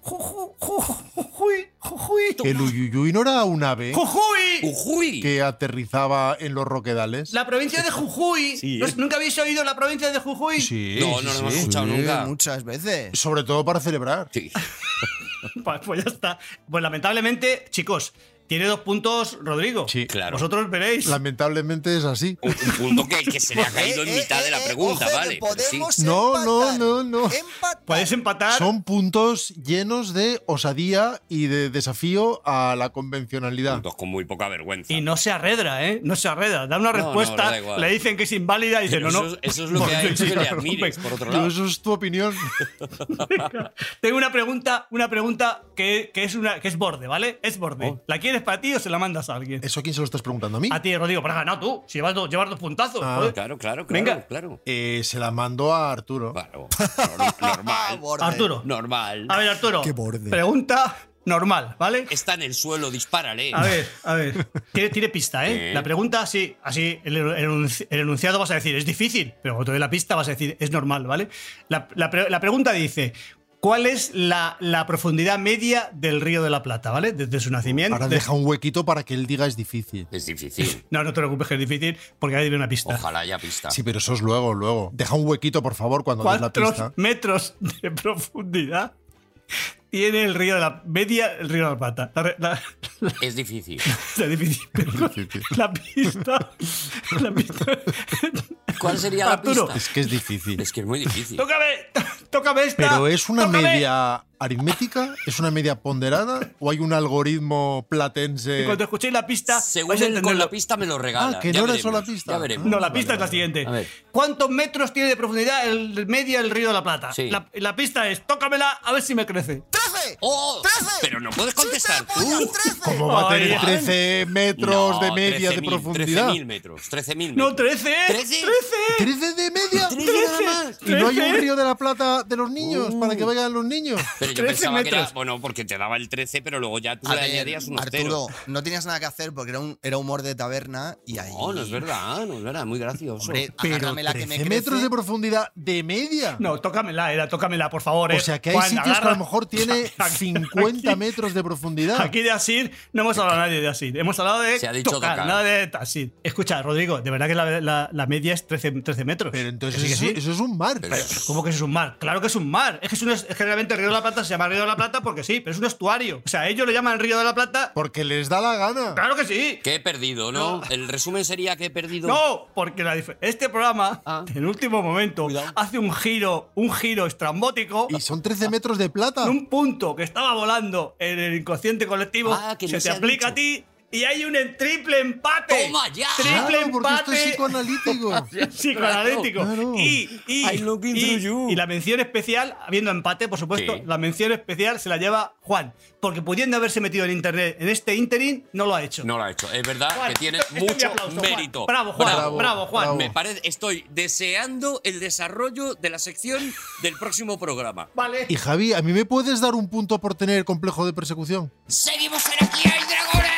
Speaker 6: Jujuy, Jujuy,
Speaker 4: ¿El Uyuyuy no era un ave
Speaker 6: Jujuy.
Speaker 3: Ujuy.
Speaker 4: que aterrizaba en los roquedales?
Speaker 6: La provincia de Jujuy.
Speaker 3: Sí,
Speaker 6: ¿Nunca habéis oído la provincia de Jujuy?
Speaker 4: Sí.
Speaker 3: No,
Speaker 4: sí,
Speaker 3: no lo
Speaker 4: sí.
Speaker 3: hemos escuchado nunca.
Speaker 5: Muchas veces.
Speaker 4: Sobre todo para celebrar.
Speaker 3: Sí.
Speaker 6: Pues ya está. Pues lamentablemente, chicos, tiene 2 puntos Rodrigo.
Speaker 4: Sí.
Speaker 3: Claro.
Speaker 6: Vosotros veréis.
Speaker 4: Lamentablemente es así.
Speaker 3: Un punto que se le ha caído en mitad de la pregunta,
Speaker 5: ojo,
Speaker 3: ¿vale?
Speaker 5: que podemos
Speaker 3: Sí.
Speaker 4: No,
Speaker 5: empatar.
Speaker 4: no.
Speaker 5: Empatar.
Speaker 6: Puedes empatar.
Speaker 4: Son puntos llenos de osadía y de desafío a la convencionalidad.
Speaker 3: Puntos con muy poca vergüenza.
Speaker 6: Y no se arredra, ¿eh? No se arredra. Da una
Speaker 3: No,
Speaker 6: respuesta,
Speaker 3: no, da igual.
Speaker 6: le dicen que es inválida y dice,
Speaker 3: Pero
Speaker 6: no, no.
Speaker 3: eso es lo que ha hecho que le admires, por otro
Speaker 4: Pero
Speaker 3: lado.
Speaker 4: eso es tu opinión.
Speaker 6: Tengo una pregunta que es borde, ¿vale? Es borde.
Speaker 3: Oh.
Speaker 6: ¿La quieres para ti o se la mandas a alguien?
Speaker 4: ¿Eso a quién se lo estás preguntando? ¿A mí?
Speaker 6: A ti, Rodrigo, pero has ganado tú. Si llevas 2 puntazos.
Speaker 4: Ah.
Speaker 6: joder.
Speaker 3: Claro.
Speaker 6: Venga.
Speaker 3: Claro.
Speaker 4: Se la mando a Arturo.
Speaker 3: Claro.
Speaker 5: Ah,
Speaker 3: Normal.
Speaker 5: borde.
Speaker 6: Arturo.
Speaker 3: Normal.
Speaker 6: A ver, Arturo.
Speaker 5: Qué borde.
Speaker 6: Pregunta normal, ¿vale?
Speaker 3: Está en el suelo, dispárale.
Speaker 6: A ver. Tiene pista, ¿eh?
Speaker 3: Sí.
Speaker 6: La pregunta, sí, así, el enunciado vas a decir, es difícil, pero cuando te doy la pista vas a decir, es normal, ¿vale? La pregunta dice, ¿cuál es la profundidad media del Río de la Plata, ¿vale? Desde su nacimiento.
Speaker 4: Ahora deja un huequito para que él diga es difícil.
Speaker 3: Es difícil.
Speaker 6: No te preocupes que es difícil, porque ahí tiene una pista.
Speaker 3: Ojalá haya pista.
Speaker 4: Sí, pero eso es luego. Deja un huequito, por favor, cuando des la
Speaker 6: ¿Cuántos
Speaker 4: pista.
Speaker 6: metros de profundidad tiene el Río de la Plata?
Speaker 3: Es difícil.
Speaker 6: Es difícil, pero la pista.
Speaker 3: ¿Cuál sería la
Speaker 6: Arturo.
Speaker 3: pista?
Speaker 4: Es que es difícil.
Speaker 3: Es que es muy difícil.
Speaker 6: Tócame esta.
Speaker 4: Pero ¿es una
Speaker 6: tócame.
Speaker 4: media aritmética? ¿Es una media ponderada? ¿O hay un algoritmo platense?
Speaker 6: Y cuando escuchéis la pista,
Speaker 3: Según
Speaker 6: vais a
Speaker 3: él con
Speaker 6: entenderlo.
Speaker 3: la pista me lo regala.
Speaker 4: Ah, que
Speaker 3: Ya
Speaker 4: no era
Speaker 3: veremos,
Speaker 4: solo la pista.
Speaker 3: Ya veremos.
Speaker 6: No, la pista es la siguiente.
Speaker 3: A ver.
Speaker 6: ¿Cuántos metros tiene de profundidad el media del Río de la Plata?
Speaker 3: Sí.
Speaker 6: La pista es, tócamela a ver si me crece.
Speaker 5: 13. ¡13!
Speaker 3: ¡Oh!
Speaker 5: ¡13!
Speaker 3: Pero no puedes contestar
Speaker 5: ¡13, pollas,
Speaker 3: tú.
Speaker 5: 13!
Speaker 4: ¿Cómo va a tener
Speaker 6: Ay,
Speaker 4: 13 metros de media de
Speaker 3: 13.000,
Speaker 4: profundidad?
Speaker 3: 13.000 metros. 13.000
Speaker 6: No,
Speaker 3: metros.
Speaker 6: 13.
Speaker 3: 13.
Speaker 4: 13 de media.
Speaker 3: 13 nada más.
Speaker 4: ¿Y no hay un río de la Plata de los niños para que vayan los niños?
Speaker 3: Pero yo
Speaker 6: 13
Speaker 3: pensaba que era,
Speaker 6: metros.
Speaker 3: bueno, porque te daba el 13, pero luego ya tú
Speaker 5: A
Speaker 3: le
Speaker 5: ver,
Speaker 3: añadías unos
Speaker 5: Arturo,
Speaker 3: ceros.
Speaker 5: no tenías nada que hacer porque era humor de taberna y ahí...
Speaker 3: No es verdad, muy gracioso.
Speaker 5: Hombre,
Speaker 4: Pero
Speaker 5: agárramela que
Speaker 4: 13
Speaker 5: me crece.
Speaker 4: metros de profundidad de media.
Speaker 6: No, tócamela, por favor.
Speaker 4: O sea que hay
Speaker 6: Juan,
Speaker 4: sitios que a
Speaker 6: agarra.
Speaker 4: lo mejor tiene 50 metros de profundidad.
Speaker 6: Aquí de Asir no hemos hablado nadie de Asir. Hemos hablado de
Speaker 3: Se ha dicho tocar.
Speaker 6: nada de Asir. Escucha, Rodrigo, de verdad que la media es 13 metros.
Speaker 4: Pero entonces
Speaker 6: ¿Que sí, que sí?
Speaker 4: eso es un mar.
Speaker 3: Pero-
Speaker 6: ¿Cómo que eso es un mar? Claro que es un mar. Es que realmente el Río de la Plata se llama Río de la Plata porque sí, pero es un estuario. O sea, ellos lo llaman Río de la Plata.
Speaker 4: Porque les da la gana.
Speaker 6: Claro que sí.
Speaker 3: Que he perdido, ¿no? El resumen sería que he perdido.
Speaker 6: No, porque este programa,
Speaker 3: Ah.
Speaker 6: en el último momento,
Speaker 3: Cuidado.
Speaker 6: hace un giro estrambótico.
Speaker 4: Y son 13 metros de plata.
Speaker 6: Un punto que estaba volando en el inconsciente colectivo
Speaker 3: Ah, que no
Speaker 6: se te
Speaker 3: se ha
Speaker 6: aplica
Speaker 3: dicho.
Speaker 6: a ti y hay un triple empate.
Speaker 3: ¡Toma ya!
Speaker 6: Triple
Speaker 4: Claro, porque esto es
Speaker 6: empate.
Speaker 4: psicoanalítico.
Speaker 6: Psicoanalítico.
Speaker 4: Claro.
Speaker 3: I looking through you.
Speaker 6: Y la mención especial, habiendo empate, por supuesto,
Speaker 3: Sí.
Speaker 6: la mención especial se la lleva Juan. Porque pudiendo haberse metido en internet en este interín, no lo ha hecho.
Speaker 3: No lo ha hecho. Es verdad
Speaker 6: Juan,
Speaker 3: que tiene
Speaker 6: esto es mi
Speaker 3: mucho
Speaker 6: aplauso, Juan.
Speaker 3: mérito.
Speaker 6: Bravo, Juan. Bravo, Juan.
Speaker 4: bravo.
Speaker 3: Me parece, estoy deseando el desarrollo de la sección del próximo programa.
Speaker 6: Vale.
Speaker 4: Y Javi, ¿a mí me puedes dar un punto por tener complejo de persecución?
Speaker 3: ¡Seguimos en Aquí hay dragones!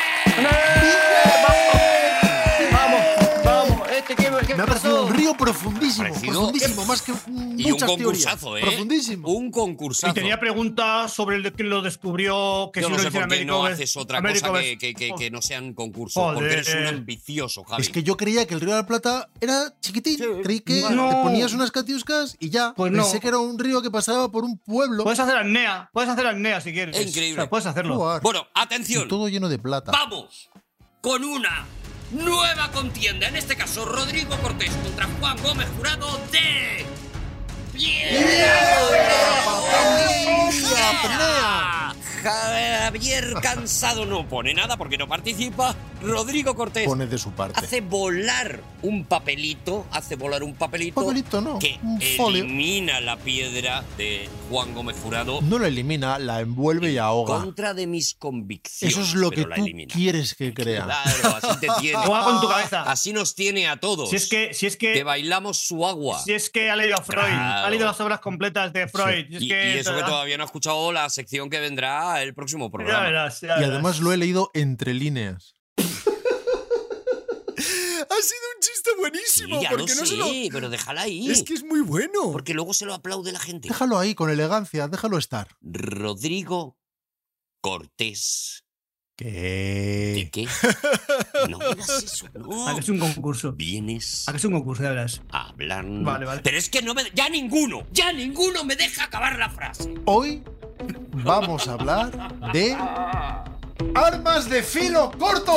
Speaker 6: Vamos. ¿Qué
Speaker 4: Me ha parecido un río profundísimo.
Speaker 3: Parecido-
Speaker 4: Profundísimo, más que
Speaker 3: Y un
Speaker 4: muchas
Speaker 3: concursazo,
Speaker 4: teorías. Profundísimo.
Speaker 3: Un concursazo.
Speaker 6: Y tenía preguntas sobre el que lo descubrió, que
Speaker 3: Yo
Speaker 6: si
Speaker 3: no
Speaker 6: lo
Speaker 3: sé
Speaker 6: dice
Speaker 3: por qué
Speaker 6: Américo
Speaker 3: no
Speaker 6: Ves-
Speaker 3: haces otra
Speaker 6: Américo
Speaker 3: cosa
Speaker 6: Ves-
Speaker 3: que no sean concursos.
Speaker 6: Joder.
Speaker 3: Porque eres un ambicioso, Javi.
Speaker 4: Es que yo creía que el río de la Plata era chiquitín.
Speaker 3: Sí.
Speaker 4: Creí que
Speaker 6: Bueno.
Speaker 4: te ponías unas catiuscas y ya.
Speaker 6: Pues no.
Speaker 4: Pensé que era un río que pasaba por un pueblo.
Speaker 6: Puedes hacer apnea si quieres.
Speaker 3: Es increíble.
Speaker 6: O sea, puedes hacerlo.
Speaker 4: Jugar.
Speaker 3: Bueno,
Speaker 4: Y
Speaker 3: atención.
Speaker 4: todo lleno de plata.
Speaker 3: Vamos con una nueva contienda. En este caso, Rodrigo Cortés contra Juan Gómez Jurado de... Javier Cansado no pone nada porque no participa. Rodrigo Cortés
Speaker 4: Pone de su parte.
Speaker 3: hace volar un papelito.
Speaker 4: Papelito no,
Speaker 3: que
Speaker 4: un folio.
Speaker 3: elimina la piedra de Juan Gómez Jurado
Speaker 4: No la elimina, la envuelve y ahoga.
Speaker 3: contra de mis convicciones.
Speaker 4: Eso es lo que
Speaker 3: pero la
Speaker 4: tú
Speaker 3: elimina.
Speaker 4: quieres que crea.
Speaker 3: Claro, así te tiene.
Speaker 6: Juega con tu cabeza.
Speaker 3: Así nos tiene a todos.
Speaker 6: Si es
Speaker 3: Que
Speaker 6: que
Speaker 3: bailamos su agua.
Speaker 6: ha leído a Freud,
Speaker 3: Claro.
Speaker 6: ha leído las obras completas de Freud.
Speaker 3: Y eso que todavía no ha escuchado la sección que vendrá el próximo
Speaker 6: Ya
Speaker 3: programa.
Speaker 6: verás, ya
Speaker 4: Y
Speaker 6: verás.
Speaker 4: además lo he leído entre líneas.
Speaker 5: Ha sido un chiste
Speaker 3: Sí,
Speaker 5: buenísimo.
Speaker 3: ya
Speaker 5: ¿Por
Speaker 3: lo
Speaker 5: qué no
Speaker 3: sé,
Speaker 5: se lo...?
Speaker 3: pero déjala ahí.
Speaker 5: Es que es muy bueno.
Speaker 3: Porque luego se lo aplaude la gente.
Speaker 4: Déjalo ahí, con elegancia, déjalo estar.
Speaker 3: Rodrigo Cortés.
Speaker 4: ¿Qué?
Speaker 3: ¿De qué? No digas eso, no.
Speaker 6: Ah, que es un concurso.
Speaker 3: Vienes
Speaker 6: Ah, que es un concurso, ya verás.
Speaker 3: hablando.
Speaker 6: Vale.
Speaker 3: Pero es que no me. ¡Ya ninguno me deja acabar la frase!
Speaker 4: Hoy vamos a hablar de armas de filo corto.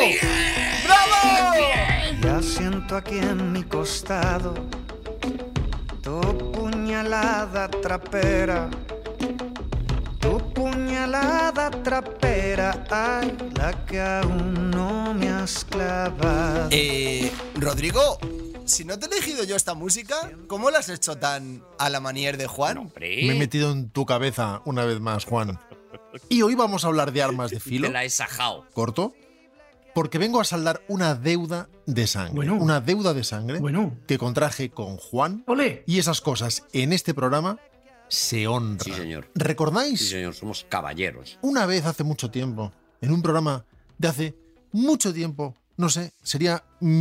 Speaker 8: Ya siento aquí en mi costado tu puñalada trapera, tu puñalada trapera, ay, la que aún no me has clavado.
Speaker 5: Rodrigo, si no te he elegido yo esta música, ¿cómo la has hecho tan a la manier de Juan?
Speaker 3: Hombre,
Speaker 4: Me he metido en tu cabeza una vez más, Juan. Y hoy vamos a hablar de armas de filo
Speaker 3: te la he sajao.
Speaker 4: corto, porque vengo a saldar una deuda de sangre.
Speaker 6: Bueno.
Speaker 4: Una deuda de sangre
Speaker 6: Bueno.
Speaker 4: que contraje con Juan.
Speaker 6: Ole.
Speaker 4: Y esas cosas en este programa se honran.
Speaker 3: Sí, señor.
Speaker 4: ¿Recordáis?
Speaker 3: Sí, señor, somos caballeros.
Speaker 4: Una vez hace mucho tiempo, en un programa de hace mucho tiempo, no sé, sería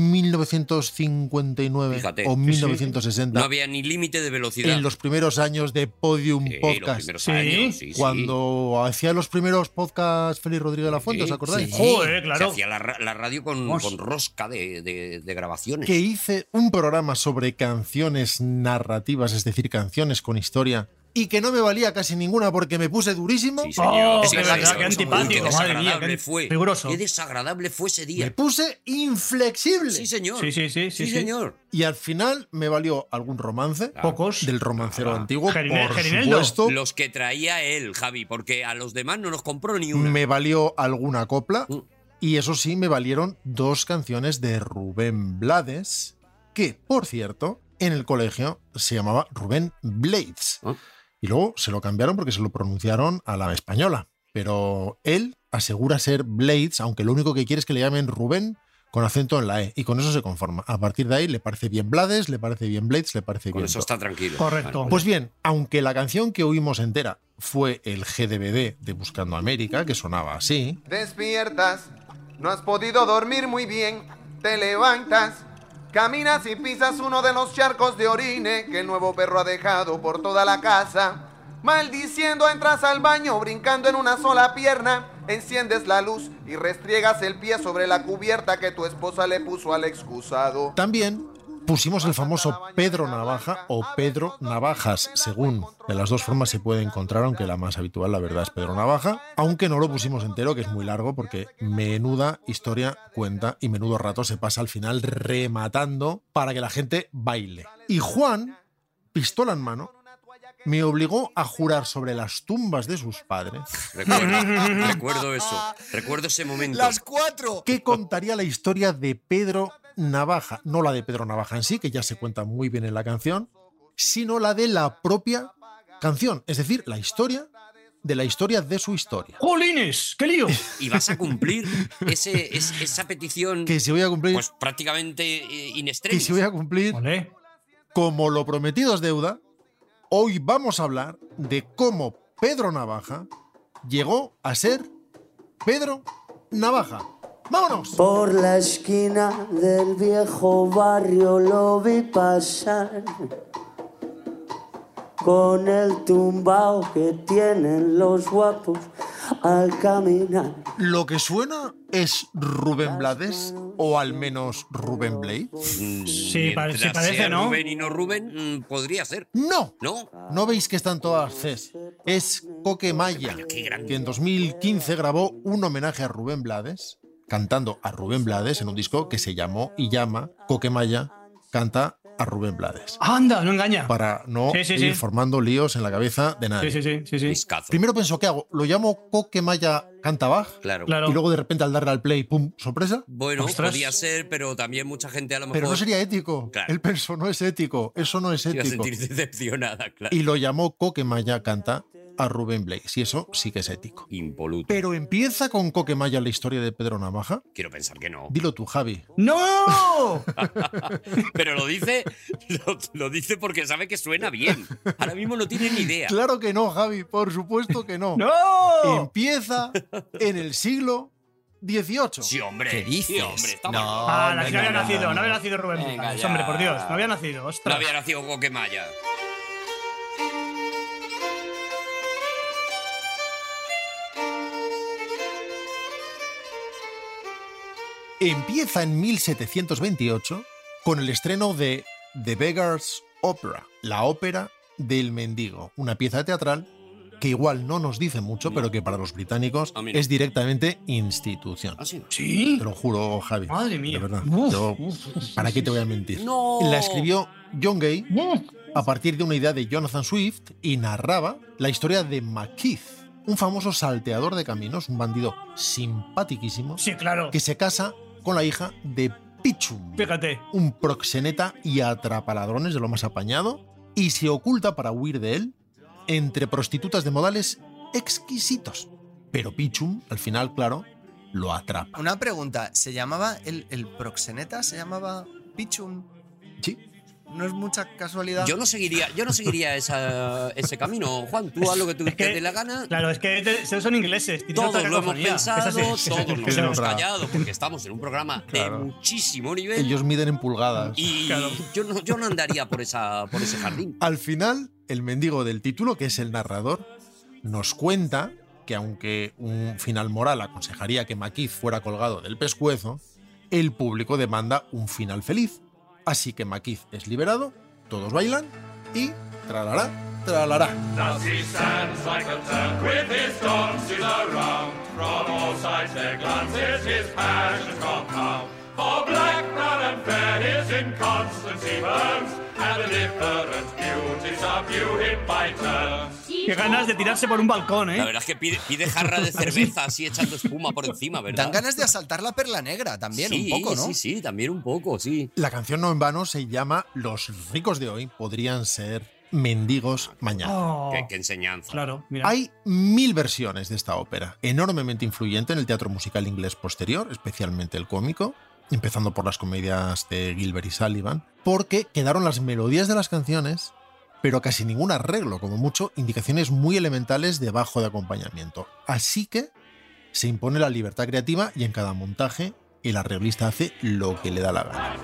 Speaker 4: 1959
Speaker 3: Fíjate.
Speaker 4: o
Speaker 3: Sí,
Speaker 4: 1960,
Speaker 3: No había ni límite de velocidad.
Speaker 4: en los primeros años de Podium
Speaker 3: Sí, los
Speaker 4: Podcast.
Speaker 3: primeros
Speaker 6: Sí.
Speaker 3: años, sí, sí.
Speaker 4: Cuando hacía los primeros podcasts Félix Rodríguez de la Fuente,
Speaker 3: Sí,
Speaker 4: ¿os acordáis?
Speaker 3: sí.
Speaker 6: Joder, claro.
Speaker 3: Se hacía la radio con rosca de grabaciones.
Speaker 4: Que hice un programa sobre canciones narrativas, es decir, canciones con historia, y que no me valía casi ninguna porque me puse durísimo.
Speaker 3: Sí, señor.
Speaker 6: Oh,
Speaker 3: Es
Speaker 6: qué
Speaker 3: verdad que
Speaker 6: verdad,
Speaker 3: se
Speaker 6: qué
Speaker 3: puso muy
Speaker 6: antipático,
Speaker 3: duro. Qué
Speaker 6: madre mía,
Speaker 3: desagradable
Speaker 6: qué
Speaker 3: fue.
Speaker 6: riguroso.
Speaker 3: Qué desagradable fue ese
Speaker 4: Me
Speaker 3: día.
Speaker 4: puse inflexible.
Speaker 3: Sí, señor.
Speaker 6: Sí.
Speaker 3: Sí, señor.
Speaker 4: Y al final me valió algún romance.
Speaker 6: Pocos.
Speaker 4: Del romancero antiguo,
Speaker 6: Gerinel-
Speaker 4: por
Speaker 6: Gerineldo.
Speaker 4: supuesto.
Speaker 3: Los que traía él, Javi, porque a los demás no nos compró ni una.
Speaker 4: Me valió alguna copla.
Speaker 3: Mm.
Speaker 4: Y eso sí, me valieron 2 canciones de Rubén Blades, que, por cierto, en el colegio se llamaba Rubén Blades.
Speaker 3: Ah.
Speaker 4: Y luego se lo cambiaron porque se lo pronunciaron a la española. Pero él asegura ser Blades, aunque lo único que quiere es que le llamen Rubén con acento en la E. Y con eso se conforma. A partir de ahí le parece bien Blades, le parece bien Blades, le parece
Speaker 3: Con
Speaker 4: bien
Speaker 3: eso
Speaker 4: todo.
Speaker 3: está tranquilo.
Speaker 6: Correcto.
Speaker 3: Vale.
Speaker 4: Pues bien, aunque la canción que oímos entera fue el GDBD de Buscando América, que sonaba así,
Speaker 9: Despiertas, no has podido dormir muy bien, te levantas, caminas y pisas uno de los charcos de orine que el nuevo perro ha dejado por toda la casa. Maldiciendo entras al baño brincando en una sola pierna, enciendes la luz y restriegas el pie sobre la cubierta que tu esposa le puso al excusado.
Speaker 4: también pusimos el famoso Pedro Navaja o Pedro Navajas, según de las dos formas se puede encontrar, aunque la más habitual, la verdad, es Pedro Navaja, aunque no lo pusimos entero, que es muy largo, porque menuda historia cuenta y menudo rato se pasa al final rematando para que la gente baile. Y Juan, pistola en mano, me obligó a jurar sobre las tumbas de sus padres
Speaker 3: Recuerdo eso. Recuerdo ese momento.
Speaker 5: ¡Las 4!
Speaker 4: que contaría la historia de Pedro Navaja, no la de Pedro Navaja en sí, que ya se cuenta muy bien en la canción, sino la de la propia canción, es decir, la historia de su historia.
Speaker 6: ¡Jolines! ¡Qué lío!
Speaker 3: Y vas a cumplir esa petición
Speaker 4: Que si voy a cumplir,
Speaker 3: pues prácticamente in
Speaker 4: que
Speaker 3: extremis.
Speaker 4: si voy a cumplir,
Speaker 6: Ole.
Speaker 4: como lo prometido es deuda, hoy vamos a hablar de cómo Pedro Navaja llegó a ser Pedro Navaja. ¡Vámonos!
Speaker 10: Por la esquina del viejo barrio lo vi pasar, con el tumbao que tienen los guapos al caminar.
Speaker 4: Lo que suena es Rubén Blades, o al menos Rubén Blades.
Speaker 6: Sí,
Speaker 3: Mientras
Speaker 6: sí parece,
Speaker 3: sea
Speaker 6: ¿no?
Speaker 3: Rubén y no Rubén, podría ser.
Speaker 4: ¡No!
Speaker 3: ¿No?
Speaker 4: ¿No veis que están todas Cs? Es Coque Maya,
Speaker 3: Qué grande.
Speaker 4: que en 2015 grabó un homenaje a Rubén Blades, cantando a Rubén Blades en un disco que se llamó y llama Coque Maya canta a Rubén Blades.
Speaker 6: Anda, no engaña.
Speaker 4: Para no
Speaker 6: Sí, sí,
Speaker 4: ir
Speaker 6: sí.
Speaker 4: formando líos en la cabeza de nadie.
Speaker 6: Sí.
Speaker 3: Discazo.
Speaker 4: Primero pensó, ¿qué hago? ¿Lo llamo Coque Maya canta Bach?
Speaker 3: Claro.
Speaker 6: Claro.
Speaker 4: Y luego de repente al darle al play, ¡pum! ¿Sorpresa?
Speaker 3: Bueno,
Speaker 6: Ostras.
Speaker 3: podía ser, pero también mucha gente a lo mejor
Speaker 4: Pero no sería ético.
Speaker 3: Claro.
Speaker 4: Él pensó, no es ético. Eso no es
Speaker 3: se iba a
Speaker 4: ético.
Speaker 3: sentir decepcionada, claro.
Speaker 4: Y lo llamó Coque Maya canta a Rubén Blades. Y eso sí que es ético.
Speaker 3: Impoluto.
Speaker 4: Pero empieza con Coque Maya la historia de Pedro Navaja.
Speaker 3: Quiero pensar que no.
Speaker 4: Dilo tú, Javi.
Speaker 6: ¡No!
Speaker 3: Pero lo dice porque sabe que suena bien. Ahora mismo no tiene ni idea.
Speaker 4: Claro que no, Javi, por supuesto que no.
Speaker 6: ¡No!
Speaker 4: Empieza en el siglo XVIII.
Speaker 3: Sí, hombre.
Speaker 5: ¿Qué dices?
Speaker 3: Sí, hombre, está
Speaker 5: No.
Speaker 3: mal.
Speaker 6: Ah,
Speaker 5: no,
Speaker 6: no
Speaker 5: no,
Speaker 6: había
Speaker 5: no,
Speaker 6: nacido,
Speaker 5: no,
Speaker 6: no había
Speaker 5: no.
Speaker 6: nacido Rubén
Speaker 3: Venga,
Speaker 6: Blades.
Speaker 3: ya.
Speaker 6: Hombre, por Dios, no había nacido.
Speaker 3: No
Speaker 6: Ostras.
Speaker 3: había nacido Coquemaya.
Speaker 4: Empieza en 1728 con el estreno de The Beggar's Opera, la ópera del mendigo, una pieza teatral que igual no nos dice mucho, pero que para los británicos
Speaker 3: A mí no.
Speaker 4: es directamente institución.
Speaker 3: Así no.
Speaker 6: ¿Sí?
Speaker 4: Te lo juro, Javi.
Speaker 6: Madre mía.
Speaker 4: De verdad.
Speaker 6: Uf,
Speaker 4: Yo, ¿para qué te voy a mentir?
Speaker 3: No.
Speaker 4: La escribió John Gay a partir de una idea de Jonathan Swift y narraba la historia de Macheath, un famoso salteador de caminos, un bandido simpaticísimo,
Speaker 6: Sí, claro.
Speaker 4: que se casa con la hija de Pichum,
Speaker 6: Fíjate.
Speaker 4: un proxeneta y atrapaladrones de lo más apañado, y se oculta para huir de él entre prostitutas de modales exquisitos. Pero Pichum, al final, claro, lo atrapa.
Speaker 5: Una pregunta, ¿se llamaba el proxeneta? ¿Se llamaba Pichum?
Speaker 4: Sí.
Speaker 5: ¿No es mucha casualidad?
Speaker 3: Yo no seguiría ese camino, Juan. Tú haz lo que tú
Speaker 6: Es que-
Speaker 3: te dé la gana.
Speaker 6: Claro, es que son ingleses. tienen
Speaker 3: Todos
Speaker 6: otra
Speaker 3: lo hemos
Speaker 6: cacofonía.
Speaker 3: pensado,
Speaker 6: Es así, es
Speaker 3: todos
Speaker 6: así.
Speaker 3: nos hemos
Speaker 4: otra.
Speaker 3: callado, porque estamos en un programa
Speaker 4: Claro.
Speaker 3: de muchísimo nivel.
Speaker 4: Ellos miden en pulgadas.
Speaker 3: Y
Speaker 6: Claro.
Speaker 3: yo no andaría por ese jardín.
Speaker 4: Al final, el mendigo del título, que es el narrador, nos cuenta que aunque un final moral aconsejaría que Macheath fuera colgado del pescuezo, el público demanda un final feliz. Así que Macheath es liberado, todos bailan y tralará, tralará.
Speaker 11: Thus he stands like a Turk with his dances around. From all sides there glances his passions compound. For black, brown and fair his inconstancy burns, and the different beauties are viewed by turns.
Speaker 6: Qué ganas de tirarse por un balcón,
Speaker 3: La
Speaker 6: ¿eh?
Speaker 3: verdad es que pide jarra de cerveza así echando espuma por encima, ¿verdad?
Speaker 5: Dan ganas de asaltar la perla negra también,
Speaker 3: Sí,
Speaker 5: un poco, ¿no?
Speaker 3: Sí, también un poco, sí.
Speaker 4: La canción no en vano se llama Los ricos de hoy podrían ser Mendigos Mañana.
Speaker 6: Oh,
Speaker 3: Qué enseñanza.
Speaker 6: claro, mira.
Speaker 4: Hay 1000 versiones de esta ópera, enormemente influyente en el teatro musical inglés posterior, especialmente el cómico, empezando por las comedias de Gilbert y Sullivan, porque quedaron las melodías de las canciones, pero casi ningún arreglo, como mucho, indicaciones muy elementales de bajo de acompañamiento. Así que se impone la libertad creativa y en cada montaje el arreglista hace lo que le da la gana.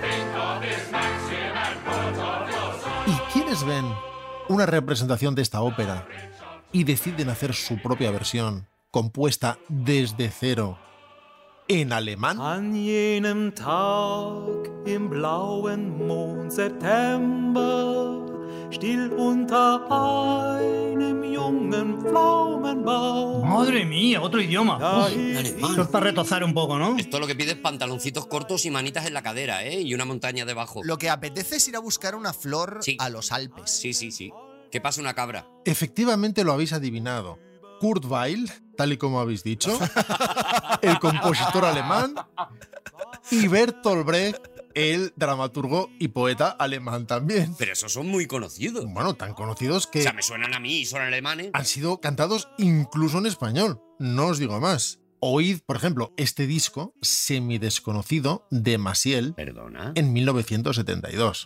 Speaker 4: ¿Y quiénes ven una representación de esta ópera y deciden hacer su propia versión, compuesta desde cero, en alemán?
Speaker 12: An jenem Tag im blauen Mond September, still unter einem jungen Pflaumenbaum.
Speaker 6: Madre mía, otro idioma.
Speaker 3: Alemán.
Speaker 6: Esto es para retozar un poco, ¿no?
Speaker 3: Esto lo que pide es pantaloncitos cortos y manitas en la cadera, ¿eh? Y una montaña debajo.
Speaker 5: Lo que apetece es ir a buscar una flor a los Alpes.
Speaker 3: Sí. ¿Qué pasa una cabra?
Speaker 4: Efectivamente lo habéis adivinado. Kurt Weill, tal y como habéis dicho, el compositor alemán, y Bertolt Brecht, el dramaturgo y poeta alemán también.
Speaker 3: Pero esos son muy conocidos.
Speaker 4: Bueno, tan conocidos que
Speaker 3: O sea, me suenan a mí y son alemanes.
Speaker 4: han sido cantados incluso en español. No os digo más. Oíd, por ejemplo, este disco semidesconocido de Maciel en 1972.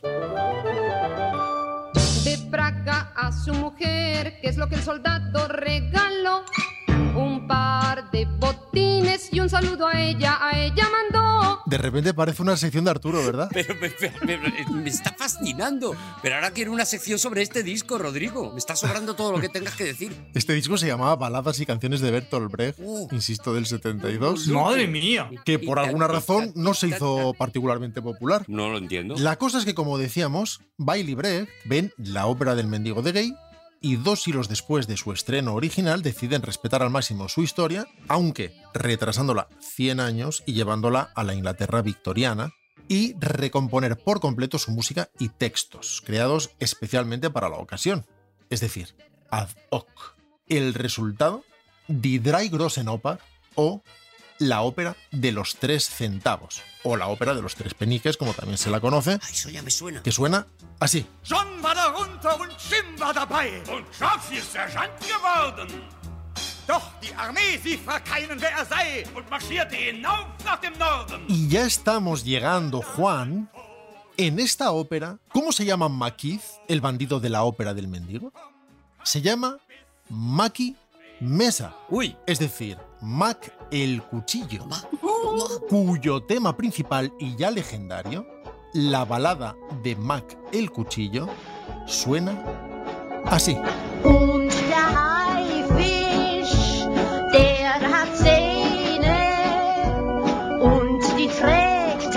Speaker 13: De Praga a su mujer, ¿qué es lo que el soldado regaló? Un par de botines y un saludo a ella mandó.
Speaker 4: De repente parece una sección de Arturo, ¿verdad?
Speaker 3: Pero me está fascinando. Pero ahora quiero una sección sobre este disco, Rodrigo. Me está sobrando todo lo que tengas que decir.
Speaker 4: Este disco se llamaba Baladas y canciones de Bertolt Brecht, insisto, del 72.
Speaker 6: ¡Madre mía!
Speaker 4: Que por alguna razón no se hizo particularmente popular.
Speaker 3: No lo entiendo.
Speaker 4: La cosa es que, como decíamos, Weill y Brecht ven la ópera del mendigo de Gay y 2 siglos después de su estreno original deciden respetar al máximo su historia, aunque retrasándola 100 años y llevándola a la Inglaterra victoriana, y recomponer por completo su música y textos, creados especialmente para la ocasión, es decir, ad hoc. El resultado, Die drei großen Oper, o la ópera de los 3 centavos, o la ópera de los 3 peniques, como también se la conoce,
Speaker 3: Eso ya me suena.
Speaker 4: que suena así.
Speaker 11: John war darunter und Jim war dabei. Und Charles ist Sergeant geworden. Doch die Armee, sie verkeinen, wer sei, und marschierte hinauf nach dem Norden.
Speaker 4: Y ya estamos llegando, Juan. En esta ópera, ¿cómo se llama Maquis, el bandido de la ópera del mendigo? Se llama Maki Mesa. Es decir, Mac el cuchillo. Cuyo tema principal y ya legendario, la balada de Mac el cuchillo, suena así.
Speaker 14: Und der Haifisch, der hat Zähne und die trägt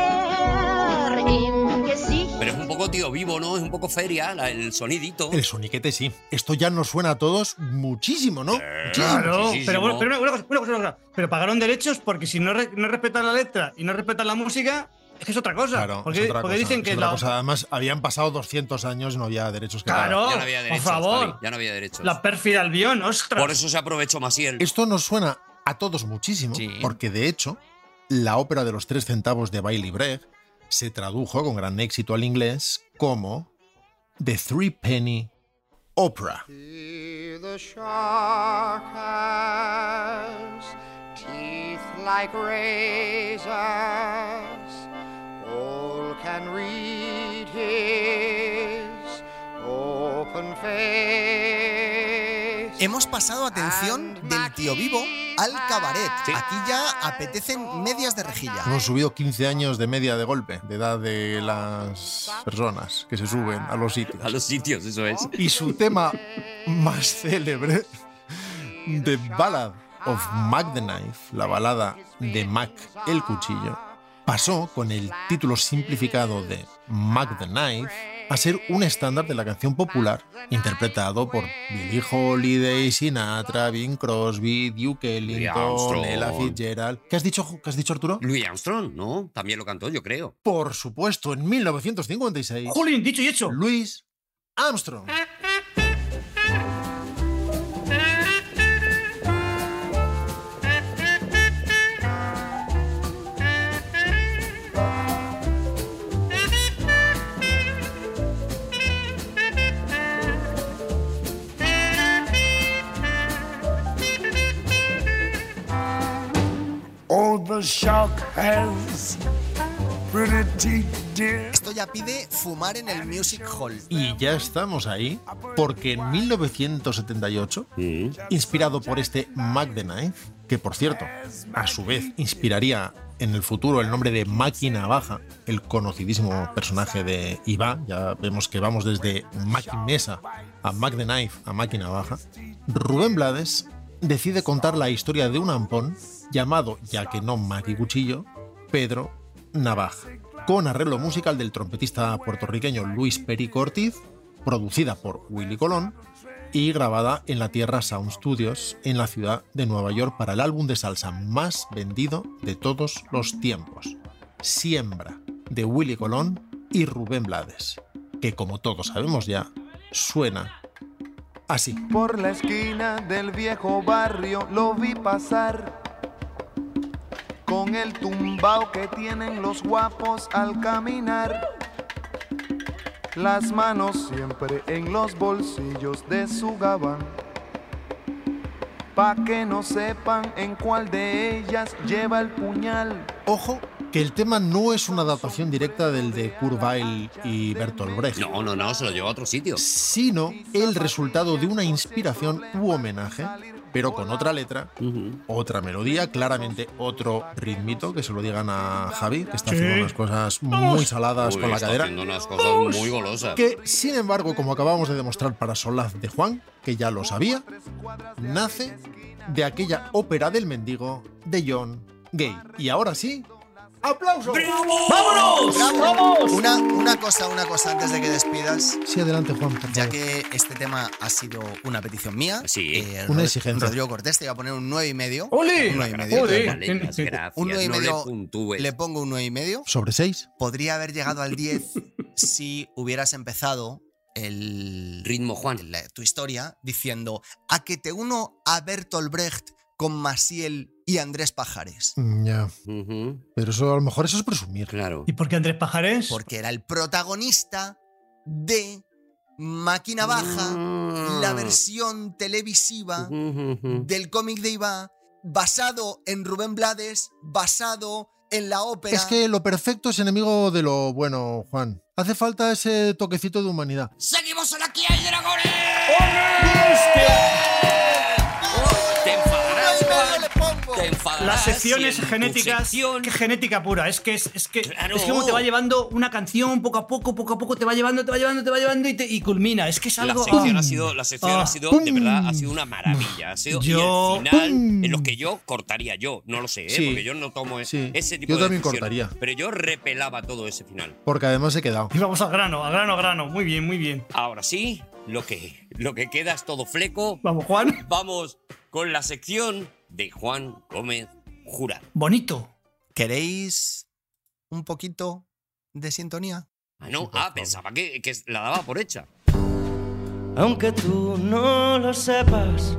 Speaker 14: im Gesicht.
Speaker 3: Pero es un poco tío vivo, ¿no? Es un poco feria, el sonidito.
Speaker 4: El soniquete sí. Esto ya nos suena a todos muchísimo, ¿no?
Speaker 6: Claro,
Speaker 3: muchísimo.
Speaker 6: pero bueno, pero una cosa. Pero pagaron derechos porque si no respetan la letra y no respetan la música, es que es otra cosa.
Speaker 4: Claro,
Speaker 6: porque,
Speaker 4: es otra
Speaker 6: porque
Speaker 4: cosa,
Speaker 6: dicen
Speaker 4: es
Speaker 6: que
Speaker 4: otra
Speaker 6: la,
Speaker 4: cosa. Además, habían pasado 200 años y no había derechos que
Speaker 6: Claro,
Speaker 4: pagar.
Speaker 3: Ya no había derechos,
Speaker 6: por favor.
Speaker 3: Javi, ya no había derechos.
Speaker 6: la pérfida Albión, ostras.
Speaker 3: Por eso se aprovechó Maciel.
Speaker 4: Esto nos suena a todos muchísimo, porque de hecho, la ópera de los 3 centavos de Weill y Brecht se tradujo con gran éxito al inglés como The Three Penny Opera.
Speaker 15: The shark has teeth like razors. All can read his open face.
Speaker 5: Hemos pasado, atención, del tío vivo al cabaret. Aquí ya apetecen medias de rejilla.
Speaker 4: Hemos subido 15 años de media de golpe, de edad de las personas que se suben a los sitios.
Speaker 3: A los sitios, eso es.
Speaker 4: Y su tema más célebre, The Ballad of Mac the Knife, la balada de Mac el cuchillo, pasó con el título simplificado de Mac the Knife a ser un estándar de la canción popular, interpretado por Billie Holiday, Sinatra, Bing Crosby, Duke Ellington, Ella Fitzgerald. ¿Qué has dicho, Arturo?
Speaker 3: Louis Armstrong, ¿no? También lo cantó, yo creo.
Speaker 4: Por supuesto, en 1956.
Speaker 6: Jolín, dicho y hecho.
Speaker 4: Louis Armstrong.
Speaker 5: Esto ya pide fumar en el Music Hall.
Speaker 4: Y ya estamos ahí, porque en 1978, inspirado por este Mac the Knife, que por cierto, a su vez inspiraría en el futuro el nombre de Maki Navaja, el conocidísimo personaje de Iva, ya vemos que vamos desde Maki Mesa a Mac the Knife a Maki Navaja, Rubén Blades decide contar la historia de un ampón llamado, ya que no Maki Cuchillo, Pedro Navaja, con arreglo musical del trompetista puertorriqueño Luis Perico Ortiz, producida por Willy Colón y grabada en la Tierra Sound Studios en la ciudad de Nueva York para el álbum de salsa más vendido de todos los tiempos, Siembra, de Willy Colón y Rubén Blades, que como todos sabemos ya, suena así.
Speaker 9: Por la esquina del viejo barrio lo vi pasar, con el tumbao que tienen los guapos al caminar, las manos siempre en los bolsillos de su gabán, pa' que no sepan en cuál de ellas lleva el puñal.
Speaker 4: Ojo, que el tema no es una adaptación directa del de Kurt Weill y Bertolt Brecht.
Speaker 3: No, se lo lleva a otro sitio.
Speaker 4: Sino el resultado de una inspiración u homenaje, pero con otra letra, otra melodía, claramente otro ritmito, que se lo digan a Javi, que está haciendo unas cosas muy saladas con la cadera.
Speaker 3: Haciendo unas cosas muy golosas.
Speaker 4: Que, sin embargo, como acabamos de demostrar para solaz de Juan, que ya lo sabía, nace de aquella ópera del mendigo de John Gay. Y ahora sí, ¡aplausos!
Speaker 5: ¡Vámonos! ¡Vamos! Una cosa antes de que despidas.
Speaker 4: Sí, adelante, Juan.
Speaker 5: Ya que este tema ha sido una petición mía.
Speaker 3: Sí.
Speaker 4: Una exigencia.
Speaker 5: Rodrigo Cortés te iba a poner un 9,5.
Speaker 6: ¡Ole!
Speaker 5: Un 9,5.
Speaker 3: Gracias,
Speaker 5: Un 9,5.
Speaker 3: no le puntúes.
Speaker 5: Le pongo un 9,5.
Speaker 4: Sobre 6.
Speaker 5: Podría haber llegado al 10 si hubieras empezado el
Speaker 3: ritmo, Juan.
Speaker 5: Tu historia diciendo: a que te uno a Bertolt Brecht con Maciel y Andrés Pajares.
Speaker 4: Ya. Pero eso, a lo mejor eso es presumir.
Speaker 3: Claro.
Speaker 6: ¿Y por qué Andrés Pajares?
Speaker 5: Porque era el protagonista de Maki Navaja, la versión televisiva del cómic de Iva, basado en Rubén Blades, basado en la ópera.
Speaker 4: Es que lo perfecto es enemigo de lo bueno, Juan. Hace falta ese toquecito de humanidad.
Speaker 3: ¡Seguimos en Aquí hay dragones! Te enfadarás,
Speaker 6: las secciones
Speaker 3: si en tu
Speaker 6: genéticas,
Speaker 3: sección...
Speaker 6: qué genética pura. Es que
Speaker 3: Claro.
Speaker 6: es como te va llevando una canción poco a poco te va llevando y culmina. Es que es algo.
Speaker 3: La sección ha sido de verdad, ha sido una maravilla. Ha sido y el final en los que yo cortaría, no lo sé,
Speaker 4: Sí.
Speaker 3: porque yo no tomo ese tipo
Speaker 4: Yo
Speaker 3: de
Speaker 4: también
Speaker 3: decisiones,
Speaker 4: cortaría.
Speaker 3: pero yo repelaba todo ese final.
Speaker 4: Porque además he quedado.
Speaker 6: Y vamos al grano. Muy bien.
Speaker 3: Ahora sí, lo que queda es todo fleco.
Speaker 6: Vamos, Juan.
Speaker 3: Vamos con la sección de Juan Gómez Jurado.
Speaker 6: Bonito.
Speaker 5: ¿Queréis un poquito de sintonía?
Speaker 3: Pensaba que la daba por hecha.
Speaker 10: Aunque tú no lo sepas,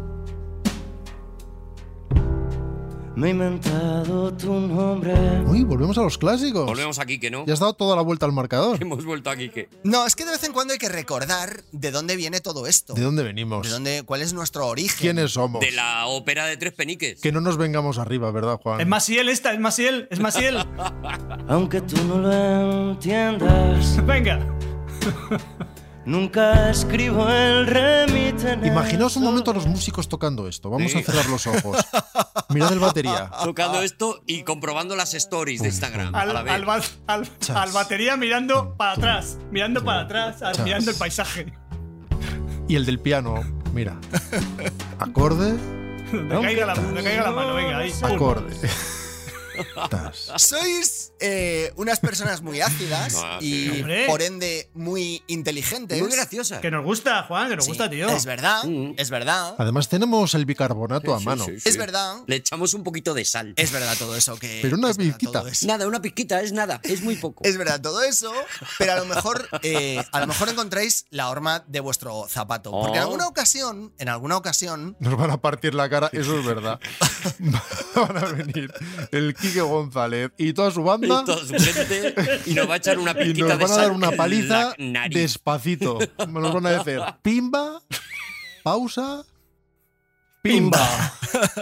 Speaker 10: me he inventado tu nombre.
Speaker 4: Uy, volvemos a los clásicos.
Speaker 3: Volvemos a Quique, ¿no?
Speaker 4: Ya has dado toda la vuelta al marcador.
Speaker 3: Hemos vuelto a Quique.
Speaker 5: No, es que de vez en cuando hay que recordar de dónde viene todo esto.
Speaker 4: ¿De dónde venimos?
Speaker 5: ¿Cuál es nuestro origen?
Speaker 4: ¿Quiénes somos?
Speaker 3: De la ópera de 3 peniques.
Speaker 4: Que no nos vengamos arriba, ¿verdad, Juan?
Speaker 6: Es Maciel es Maciel.
Speaker 10: Aunque tú no lo entiendas.
Speaker 6: Venga.
Speaker 10: Nunca escribo el remite.
Speaker 4: Imaginaos un momento a los músicos tocando esto. Vamos a cerrar los ojos. Mirad el batería.
Speaker 3: Tocando esto y comprobando las stories de Instagram.
Speaker 6: Al batería mirando para atrás. Mirando el paisaje.
Speaker 4: Y el del piano, mira. Acorde.
Speaker 6: Me caiga la mano, venga, ahí.
Speaker 4: Acorde.
Speaker 5: Sois unas personas muy ácidas y
Speaker 6: hombre,
Speaker 5: por ende muy inteligentes.
Speaker 3: Muy graciosas.
Speaker 6: Que nos gusta, Juan, que nos gusta, tío.
Speaker 5: Es verdad, es verdad.
Speaker 4: Además tenemos el bicarbonato a mano.
Speaker 5: Es verdad.
Speaker 3: Le echamos un poquito de sal.
Speaker 5: Es verdad todo eso que...
Speaker 4: Pero una
Speaker 5: es verdad
Speaker 4: pizquita.
Speaker 5: todo eso.
Speaker 3: Nada, una pizquita, es nada, es muy poco.
Speaker 5: Es verdad todo eso, pero a lo mejor encontráis la horma de vuestro zapato. Porque en alguna ocasión...
Speaker 4: Nos van a partir la cara, eso es verdad. Van a venir el Quique González y toda su banda.
Speaker 3: Y toda su gente. Y nos va a echar una
Speaker 4: Y
Speaker 3: pizquita
Speaker 4: nos
Speaker 3: de
Speaker 4: van a
Speaker 3: sal
Speaker 4: dar una
Speaker 3: en
Speaker 4: paliza
Speaker 3: la nariz.
Speaker 4: despacito. Nos van a decir pimba, pausa, ¡Pimba!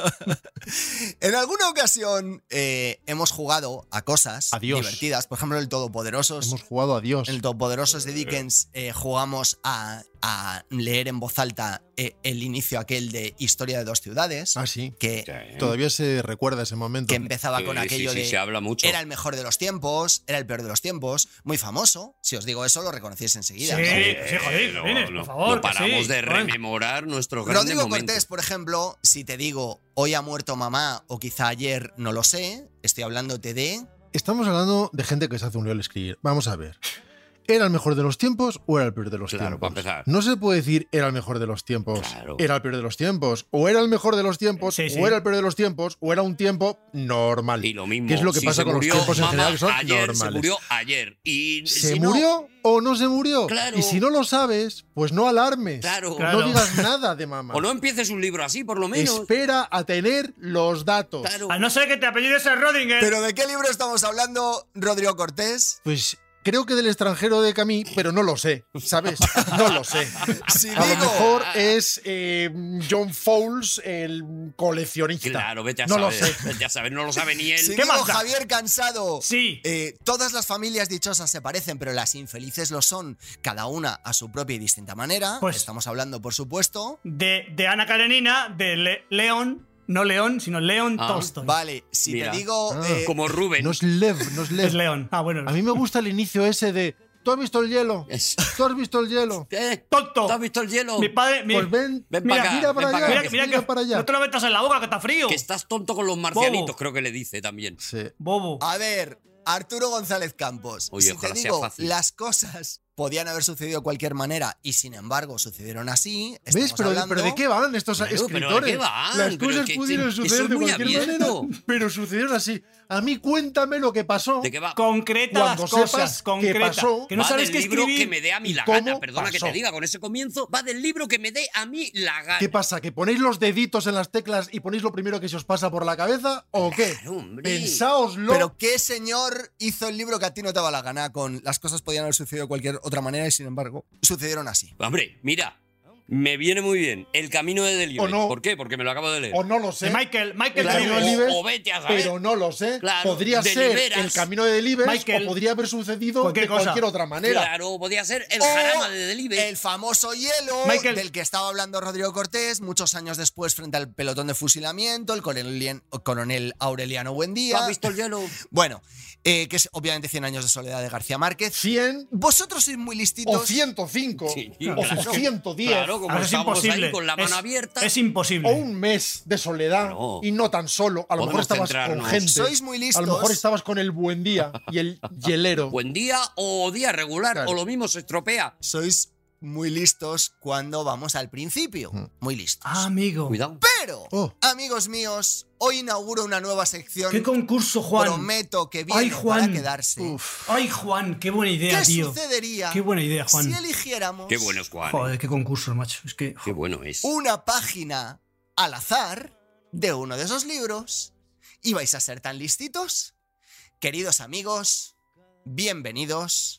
Speaker 5: En alguna ocasión hemos jugado a cosas divertidas. Por ejemplo, en el Todopoderosos.
Speaker 4: Hemos jugado a Dios.
Speaker 5: En el Todopoderosos de Dickens jugamos a leer en voz alta el inicio aquel de Historia de dos ciudades.
Speaker 4: Ah, sí.
Speaker 5: Que
Speaker 4: todavía se recuerda ese momento.
Speaker 5: Que empezaba con aquello de...
Speaker 3: se habla mucho.
Speaker 5: Era el mejor de los tiempos, era el peor de los tiempos. Muy famoso. Si os digo eso, lo reconocéis enseguida.
Speaker 6: Sí,
Speaker 5: ¿no?
Speaker 6: sí, joder, por favor.
Speaker 3: No paramos de rememorar nuestros grandes
Speaker 5: Rodrigo
Speaker 3: momentos.
Speaker 5: Cortés, por ejemplo, si te digo hoy ha muerto mamá o quizá ayer, no lo sé, estoy hablándote de...
Speaker 4: Estamos hablando de gente que se hace un lío al escribir. Vamos a ver. ¿Era el mejor de los tiempos o era el peor de los tiempos?
Speaker 3: Para empezar.
Speaker 4: No se puede decir era el mejor de los tiempos, era el peor de los tiempos, o era el mejor de los tiempos, o era el peor de los tiempos, o era un tiempo normal.
Speaker 3: Y lo mismo.
Speaker 4: ¿Qué es lo que
Speaker 3: si
Speaker 4: pasa
Speaker 3: se
Speaker 4: con
Speaker 3: murió
Speaker 4: los tiempos en
Speaker 3: mamá
Speaker 4: general que son
Speaker 3: ayer,
Speaker 4: normales?
Speaker 3: Se murió ayer. Y
Speaker 4: ¿Se
Speaker 3: si no,
Speaker 4: murió o no se murió?
Speaker 3: Claro.
Speaker 4: Y si no lo sabes, pues no alarmes.
Speaker 3: Claro.
Speaker 4: No digas nada de mamá.
Speaker 3: O no empieces un libro así, por lo menos.
Speaker 4: Espera a tener los datos.
Speaker 6: A no ser que te apellides el Rodinger.
Speaker 5: ¿Pero de qué libro estamos hablando, Rodrigo Cortés?
Speaker 4: Pues... creo que del extranjero de Camus, pero no lo sé, ¿sabes? No lo sé. A lo mejor es John Fowles, el coleccionista.
Speaker 3: Claro, vete a
Speaker 4: no
Speaker 3: saber.
Speaker 4: lo sé.
Speaker 3: Vete a saber, no lo sabe ni él.
Speaker 5: Si
Speaker 6: ¿Qué
Speaker 5: digo
Speaker 6: más da?
Speaker 5: Javier Cansado,
Speaker 6: Sí.
Speaker 5: Todas las familias dichosas se parecen, pero las infelices lo son, cada una a su propia y distinta manera.
Speaker 6: Pues-
Speaker 5: Estamos hablando, por supuesto.
Speaker 6: De Ana Karenina, de León, no León, sino León Tolstoy.
Speaker 5: Vale, si
Speaker 3: Mira.
Speaker 5: te digo...
Speaker 3: Como Rubén.
Speaker 4: No es Lev, no es Lev.
Speaker 6: Es León. Ah, bueno.
Speaker 4: A mí me gusta el inicio ese de ¿tú has visto el hielo? ¿Tú has visto el hielo?
Speaker 6: ¡Tonto!
Speaker 3: ¿Tú has visto el hielo?
Speaker 6: Mi padre...
Speaker 4: Pues ven
Speaker 3: Ven
Speaker 6: mira,
Speaker 3: para acá.
Speaker 4: mira para
Speaker 3: ven
Speaker 4: allá,
Speaker 3: para acá.
Speaker 6: Mira
Speaker 4: mira
Speaker 6: que
Speaker 4: para allá.
Speaker 6: no te lo metas en la boca, que está frío.
Speaker 3: Que estás tonto con los marcianitos,
Speaker 6: Bobo.
Speaker 3: creo que le dice también.
Speaker 4: Sí.
Speaker 6: Bobo.
Speaker 5: A ver, Arturo González Campos.
Speaker 3: Oye,
Speaker 5: si te
Speaker 3: ojalá sea
Speaker 5: digo,
Speaker 3: fácil.
Speaker 5: las cosas podían haber sucedido de cualquier manera y sin embargo sucedieron así.
Speaker 4: ¿Ves?
Speaker 5: Estamos
Speaker 4: Pero
Speaker 5: hablando...
Speaker 4: ¿de qué van estos
Speaker 3: Claro, pero ¿de
Speaker 4: escritores?
Speaker 3: qué van?
Speaker 4: Las
Speaker 3: Pero
Speaker 4: cosas
Speaker 3: que
Speaker 4: pudieron
Speaker 3: eso
Speaker 4: suceder
Speaker 3: es
Speaker 4: de
Speaker 3: muy
Speaker 4: cualquier
Speaker 3: abierto.
Speaker 4: manera, pero sucedieron así. A mí cuéntame lo que pasó.
Speaker 3: ¿De qué va?
Speaker 6: Concreta
Speaker 4: Cuando
Speaker 6: las cosas,
Speaker 4: sepas qué
Speaker 6: concreta.
Speaker 4: pasó,
Speaker 6: que no
Speaker 3: va
Speaker 6: sabes
Speaker 3: del
Speaker 6: qué
Speaker 3: libro
Speaker 6: escribir.
Speaker 3: que me dé a mí
Speaker 4: y
Speaker 3: la
Speaker 4: cómo
Speaker 3: gana. Perdona que
Speaker 4: pasó.
Speaker 3: te diga, con ese comienzo va del libro que me dé a mí la gana.
Speaker 4: ¿Qué pasa? ¿Que ponéis los deditos en las teclas y ponéis lo primero que se os pasa por la cabeza? ¿O qué?
Speaker 3: Claro, hombre.
Speaker 4: Pensáoslo.
Speaker 5: Pero ¿qué señor hizo el libro que a ti no te daba la gana con las cosas podían haber sucedido de cualquier otra manera y sin embargo sucedieron así?
Speaker 3: Hombre, mira, me viene muy bien El camino de Delibes.
Speaker 4: O no.
Speaker 3: ¿Por qué? Porque me lo acabo de leer.
Speaker 4: O no lo sé.
Speaker 6: De Michael
Speaker 4: El camino de
Speaker 6: Delibes.
Speaker 4: Delibes,
Speaker 3: O vete a saber.
Speaker 4: pero no lo sé.
Speaker 3: Claro,
Speaker 4: podría ser
Speaker 3: Deliberas.
Speaker 4: el camino de Delibes
Speaker 6: Michael.
Speaker 4: o podría haber sucedido
Speaker 6: Cualquier
Speaker 4: de
Speaker 6: cosa.
Speaker 4: cualquier otra manera.
Speaker 3: Claro, podía ser El
Speaker 5: O
Speaker 3: jarama de Delibes.
Speaker 5: el famoso hielo
Speaker 6: Michael.
Speaker 5: del que estaba hablando Rodrigo Cortés muchos años después frente al pelotón de fusilamiento, el coronel Aureliano
Speaker 3: ¿Tú
Speaker 5: Buendía.
Speaker 3: has visto el hielo?
Speaker 5: Bueno, que es obviamente 100 años de soledad de García Márquez.
Speaker 4: 100
Speaker 5: Vosotros sois muy listitos.
Speaker 4: o 105
Speaker 3: Sí,
Speaker 4: o
Speaker 3: claro.
Speaker 4: 110
Speaker 3: Claro, como
Speaker 6: Ahora es
Speaker 3: estamos
Speaker 6: imposible.
Speaker 3: ahí con la mano
Speaker 6: Es-
Speaker 3: abierta.
Speaker 6: Es imposible.
Speaker 4: o un mes de soledad
Speaker 3: Claro.
Speaker 4: y no tan solo. A lo mejor
Speaker 3: Podemos
Speaker 4: estabas
Speaker 3: centrarnos.
Speaker 4: con gente.
Speaker 5: Sois muy listos.
Speaker 4: A lo mejor estabas con el Buendía y el hielero.
Speaker 3: Buen día o día regular,
Speaker 4: Claro.
Speaker 3: o lo mismo se estropea.
Speaker 5: Sois muy listos cuando vamos al principio. Muy listos.
Speaker 6: Ah, amigo.
Speaker 3: Cuidado.
Speaker 5: Pero,
Speaker 4: Oh.
Speaker 5: amigos míos, hoy inauguro una nueva sección.
Speaker 6: ¿Qué concurso, Juan?
Speaker 5: Prometo que viene
Speaker 6: Ay, Juan.
Speaker 5: para quedarse.
Speaker 4: Uf.
Speaker 6: Ay, Juan, qué buena idea,
Speaker 5: ¿Qué
Speaker 6: tío.
Speaker 5: sucedería
Speaker 6: Qué buena idea, Juan.
Speaker 5: si eligiéramos
Speaker 3: Qué bueno es Juan.
Speaker 6: Joder, qué concurso, macho. Es que.
Speaker 3: Qué bueno es.
Speaker 5: una página al azar de uno de esos libros? ¿Y vais a ser tan listitos? Queridos amigos, bienvenidos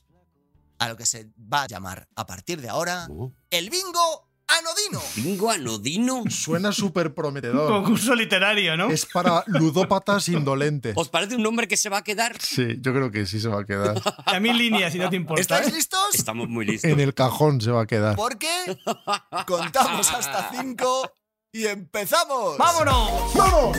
Speaker 5: a lo que se va a llamar a partir de ahora el bingo anodino.
Speaker 3: ¿Bingo anodino?
Speaker 4: Suena súper prometedor.
Speaker 6: Concurso literario, ¿no?
Speaker 4: Es para ludópatas indolentes.
Speaker 3: ¿Os parece un nombre que se va a quedar?
Speaker 4: Sí, yo creo que sí se va a quedar.
Speaker 6: A 1000 líneas, si no te importa.
Speaker 5: ¿Estáis
Speaker 6: ¿eh?
Speaker 5: listos?
Speaker 3: Estamos muy listos.
Speaker 4: En el cajón se va a quedar.
Speaker 5: Porque contamos hasta 5 y empezamos.
Speaker 6: ¡Vámonos!
Speaker 4: ¡Vamos!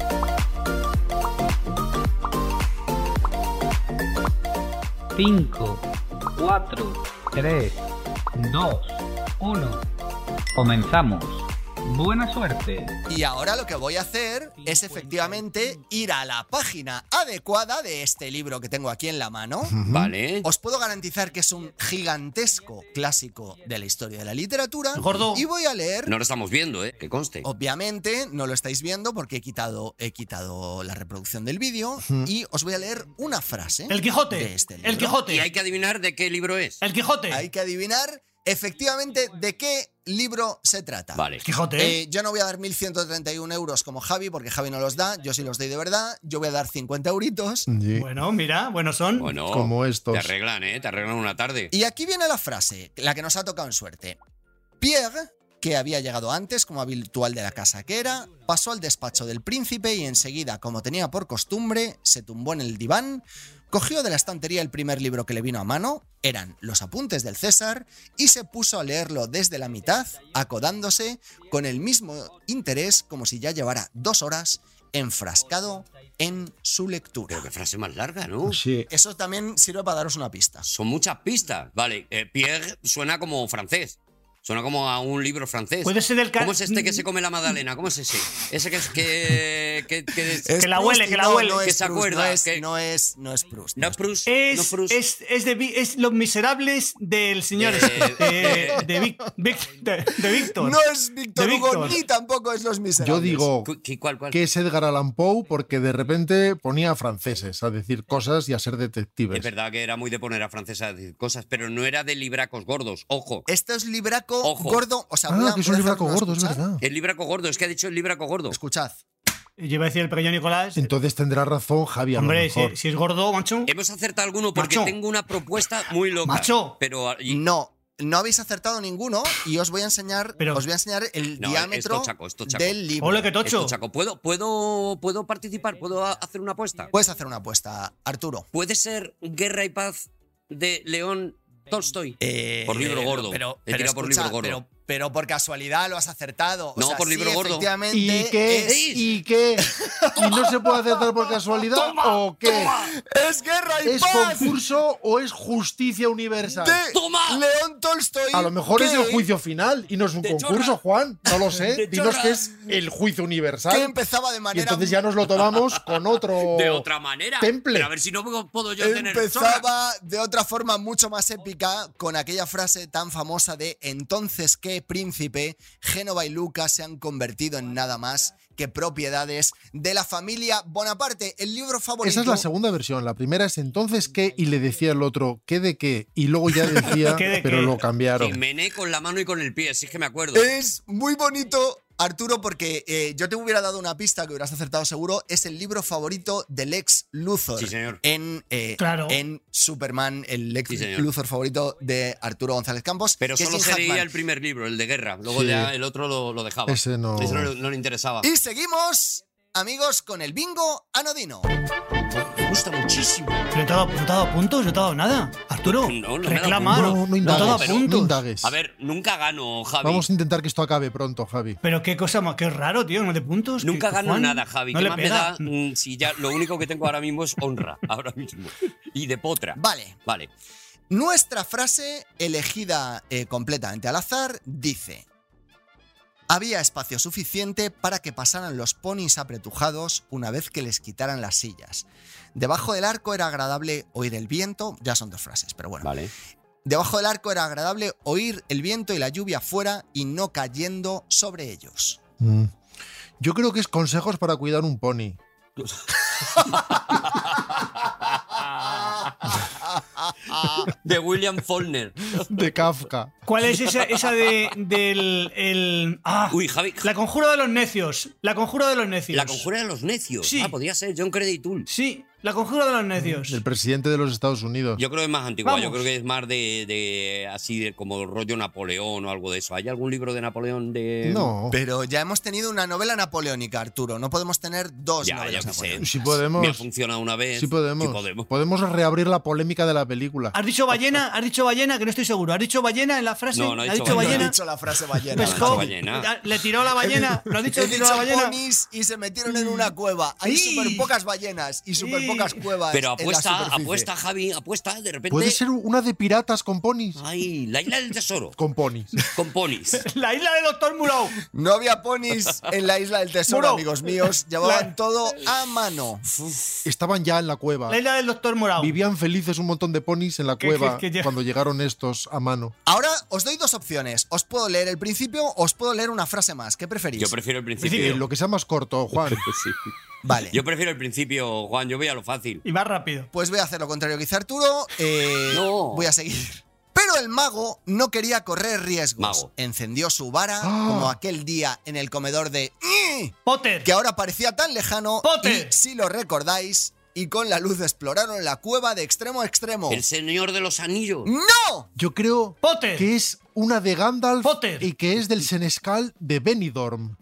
Speaker 16: 5, 4, 3, 2, 1. Comenzamos. Buena suerte.
Speaker 5: Y ahora lo que voy a hacer es efectivamente ir a la página adecuada de este libro que tengo aquí en la mano.
Speaker 3: Vale.
Speaker 5: Os puedo garantizar que es un gigantesco clásico de la historia de la literatura.
Speaker 6: Gordo.
Speaker 5: Y voy a leer.
Speaker 3: No lo estamos viendo, que conste.
Speaker 5: Obviamente no lo estáis viendo porque he quitado la reproducción del vídeo y os voy a leer una frase.
Speaker 6: El Quijote.
Speaker 5: De este libro.
Speaker 6: El Quijote.
Speaker 3: Y hay que adivinar de qué libro es.
Speaker 6: El Quijote.
Speaker 5: Hay que adivinar efectivamente de qué libro se trata.
Speaker 3: Vale.
Speaker 6: El Quijote.
Speaker 5: Yo no voy a dar 1.131 euros como Javi, porque Javi no los da, yo sí los doy de verdad. Yo voy a dar 50 euritos.
Speaker 4: Sí.
Speaker 6: Bueno, mira, buenos son.
Speaker 3: Bueno,
Speaker 4: Como estos.
Speaker 3: Te arreglan, te arreglan una tarde.
Speaker 5: Y aquí viene la frase, la que nos ha tocado en suerte. Pierre, que había llegado antes, como habitual de la casa que era, pasó al despacho del príncipe y enseguida, como tenía por costumbre, se tumbó en el diván, cogió de la estantería el primer libro que le vino a mano, eran Los apuntes del César, y se puso a leerlo desde la mitad, acodándose con el mismo interés como si ya llevara 2 horas enfrascado en su lectura.
Speaker 3: Pero qué frase más larga, ¿no?
Speaker 4: Sí.
Speaker 5: Eso también sirve para daros una pista.
Speaker 3: Son muchas pistas. Vale, Pierre suena como francés. Suena como a un libro francés.
Speaker 6: Puede ser del
Speaker 3: ¿Cómo es este que se come la magdalena? ¿Cómo es ese? Ese que es
Speaker 6: que la huele, que la huele.
Speaker 5: No
Speaker 3: que
Speaker 5: es
Speaker 3: se
Speaker 5: Proust,
Speaker 3: acuerda.
Speaker 5: no es Proust.
Speaker 3: No es Proust.
Speaker 6: Es Los Miserables del señor de Víctor.
Speaker 5: No es Víctor Hugo ni tampoco es Los Miserables.
Speaker 4: Yo digo
Speaker 3: ¿Cuál?
Speaker 4: que es Edgar Allan Poe porque de repente ponía a franceses a decir cosas y a ser detectives.
Speaker 3: Es verdad que era muy de poner a francesa a decir cosas, pero no era de libracos gordos. Ojo.
Speaker 5: Esto es libraco
Speaker 3: Ojo.
Speaker 5: gordo. O sea,
Speaker 4: Que es un libraco gordo, es verdad.
Speaker 3: El libraco gordo, es que ha dicho el libraco gordo.
Speaker 5: Escuchad.
Speaker 6: Yo iba a decir el pequeño Nicolás.
Speaker 4: Entonces tendrá razón Javi.
Speaker 6: Hombre, si es gordo, macho.
Speaker 3: Hemos acertado alguno porque tengo una propuesta muy loca.
Speaker 6: Macho.
Speaker 3: Pero
Speaker 5: No habéis acertado ninguno y os voy a enseñar, el diámetro del libro.
Speaker 6: Ole, qué tocho.
Speaker 3: ¿Puedo participar? ¿Puedo hacer una apuesta?
Speaker 5: Puedes hacer una apuesta, Arturo.
Speaker 3: ¿Puede ser Guerra y Paz de León Tolstoy? Por libro gordo. Por libro gordo.
Speaker 5: Pero por casualidad lo has acertado.
Speaker 3: No, por libro gordo.
Speaker 5: Efectivamente.
Speaker 4: ¿Y qué? ¿Y no se puede acertar por casualidad? ¿O qué?
Speaker 5: ¡Es Guerra y
Speaker 4: ¿Es
Speaker 5: Paz!
Speaker 4: concurso o es justicia universal?
Speaker 5: León Tolstoy.
Speaker 4: A lo mejor es el juicio final y no es un concurso, Juan. No lo sé. Dinos que es el juicio universal.
Speaker 5: Que empezaba de manera.
Speaker 4: Y entonces ya nos lo tomamos con otro.
Speaker 3: De otra manera.
Speaker 4: Temple.
Speaker 3: Pero a ver si no puedo yo tener.
Speaker 5: Empezaba de otra forma mucho más épica con aquella frase tan famosa de entonces qué príncipe, Génova y Lucas se han convertido en nada más que propiedades de la familia Bonaparte. El libro favorito.
Speaker 4: Esa es la segunda versión. La primera es entonces qué y le decía el otro qué de qué y luego ya decía pero lo cambiaron.
Speaker 3: Y mené con la mano y con el pie, si es que me acuerdo.
Speaker 5: Es muy bonito, Arturo, porque yo te hubiera dado una pista que hubieras acertado seguro. Es el libro favorito del Lex Luthor.
Speaker 3: Sí, señor.
Speaker 5: En Superman, el Lex Luthor favorito de Arturo González Campos.
Speaker 3: Pero
Speaker 5: que
Speaker 3: solo
Speaker 5: es
Speaker 3: sería el primer libro, el de guerra. Luego ya el otro lo dejaba.
Speaker 4: Ese no
Speaker 3: le interesaba.
Speaker 5: Y seguimos, amigos, con el bingo anodino.
Speaker 3: Me gusta muchísimo.
Speaker 6: ¿No te ha dado puntos? ¿No te ha dado nada? Arturo, reclama.
Speaker 4: No indagues.
Speaker 3: A ver, nunca gano, Javi.
Speaker 4: Vamos a intentar que esto acabe pronto, Javi.
Speaker 6: Pero qué cosa más, qué raro, tío, no de puntos.
Speaker 3: Nunca gano
Speaker 6: Juan,
Speaker 3: nada, Javi.
Speaker 6: no
Speaker 3: ¿Qué
Speaker 6: le
Speaker 3: más
Speaker 6: pega?
Speaker 3: me da si ya lo único que tengo ahora mismo es honra? Ahora mismo. Y de potra.
Speaker 5: Vale. Nuestra frase, elegida completamente al azar, dice: había espacio suficiente para que pasaran los ponis apretujados una vez que les quitaran las sillas. Debajo del arco era agradable oír el viento. Ya son 2 frases, pero bueno.
Speaker 3: Vale.
Speaker 5: Debajo del arco era agradable oír el viento y la lluvia fuera y no cayendo sobre ellos.
Speaker 4: Yo creo que es consejos para cuidar un pony.
Speaker 3: De William Faulkner.
Speaker 4: De Kafka.
Speaker 6: ¿Cuál es esa del
Speaker 3: Uy, Javi.
Speaker 6: La conjura de los necios. La conjura de los necios.
Speaker 3: La conjura de los necios.
Speaker 6: Sí.
Speaker 3: Podría ser John Creditul.
Speaker 6: Sí, la conjura de los necios.
Speaker 4: El presidente de los Estados Unidos.
Speaker 3: Yo creo que es más antigua.
Speaker 6: Vamos.
Speaker 3: Yo creo que es más de así de como rollo Napoleón o algo de eso. ¿Hay algún libro de Napoleón de...?
Speaker 4: No.
Speaker 5: Pero ya hemos tenido una novela napoleónica, Arturo. No podemos tener 2
Speaker 3: Ya
Speaker 5: novelas
Speaker 3: que sé.
Speaker 5: napoleónicas.
Speaker 4: Si podemos.
Speaker 3: Me ha funcionado una vez.
Speaker 4: Sí podemos. Podemos reabrir la polémica de la película.
Speaker 6: ¿Has dicho ballena? Que no estoy seguro. ¿Has dicho ballena en la frase?
Speaker 3: No, no he
Speaker 6: ¿Ha
Speaker 3: dicho
Speaker 6: dicho
Speaker 3: ballena.
Speaker 6: ballena?
Speaker 5: No he dicho la frase ballena.
Speaker 6: Pescó,
Speaker 3: ballena.
Speaker 6: le tiró la ballena. ¿Lo has dicho?
Speaker 5: He
Speaker 6: ¿Tiró
Speaker 5: dicho
Speaker 6: la ballena?
Speaker 5: ponis y se metieron en una cueva. Hay súper pocas ballenas y súper pocas cuevas.
Speaker 3: Pero
Speaker 5: en la superficie.
Speaker 3: apuesta, Javi, apuesta, de repente.
Speaker 4: Puede ser una de piratas con ponis.
Speaker 3: Ay, la isla del tesoro.
Speaker 4: Con ponis.
Speaker 3: Con ponis.
Speaker 6: La isla de Doctor Murau.
Speaker 5: No había ponis en la isla del tesoro,
Speaker 6: Muro.
Speaker 5: amigos míos. Llevaban todo a mano.
Speaker 4: Estaban ya en la cueva.
Speaker 6: La isla del Doctor Murau.
Speaker 4: Vivían felices un montón de ponis en la cueva cuando llegaron estos a mano.
Speaker 5: Ahora os doy 2 opciones. Os puedo leer el principio o os puedo leer una frase más. ¿Qué preferís?
Speaker 3: Yo prefiero el principio.
Speaker 4: Lo que sea más corto, Juan.
Speaker 3: Sí.
Speaker 5: Vale.
Speaker 3: Yo prefiero el principio, Juan. Yo voy a lo fácil.
Speaker 6: Y más rápido.
Speaker 5: Pues voy a hacer lo contrario que hizo Arturo.
Speaker 3: No.
Speaker 5: Voy a seguir. Pero el mago no quería correr riesgos.
Speaker 3: Mago.
Speaker 5: Encendió su vara como aquel día en el comedor de
Speaker 6: Potter.
Speaker 5: que ahora parecía tan lejano.
Speaker 6: Potter.
Speaker 5: Y si lo recordáis, y con la luz exploraron la cueva de extremo a extremo.
Speaker 3: El Señor de los Anillos.
Speaker 5: ¡No!
Speaker 4: Yo creo
Speaker 6: Potter.
Speaker 4: que es una de Gandalf
Speaker 6: Potter.
Speaker 4: y que es del senescal de Benidorm.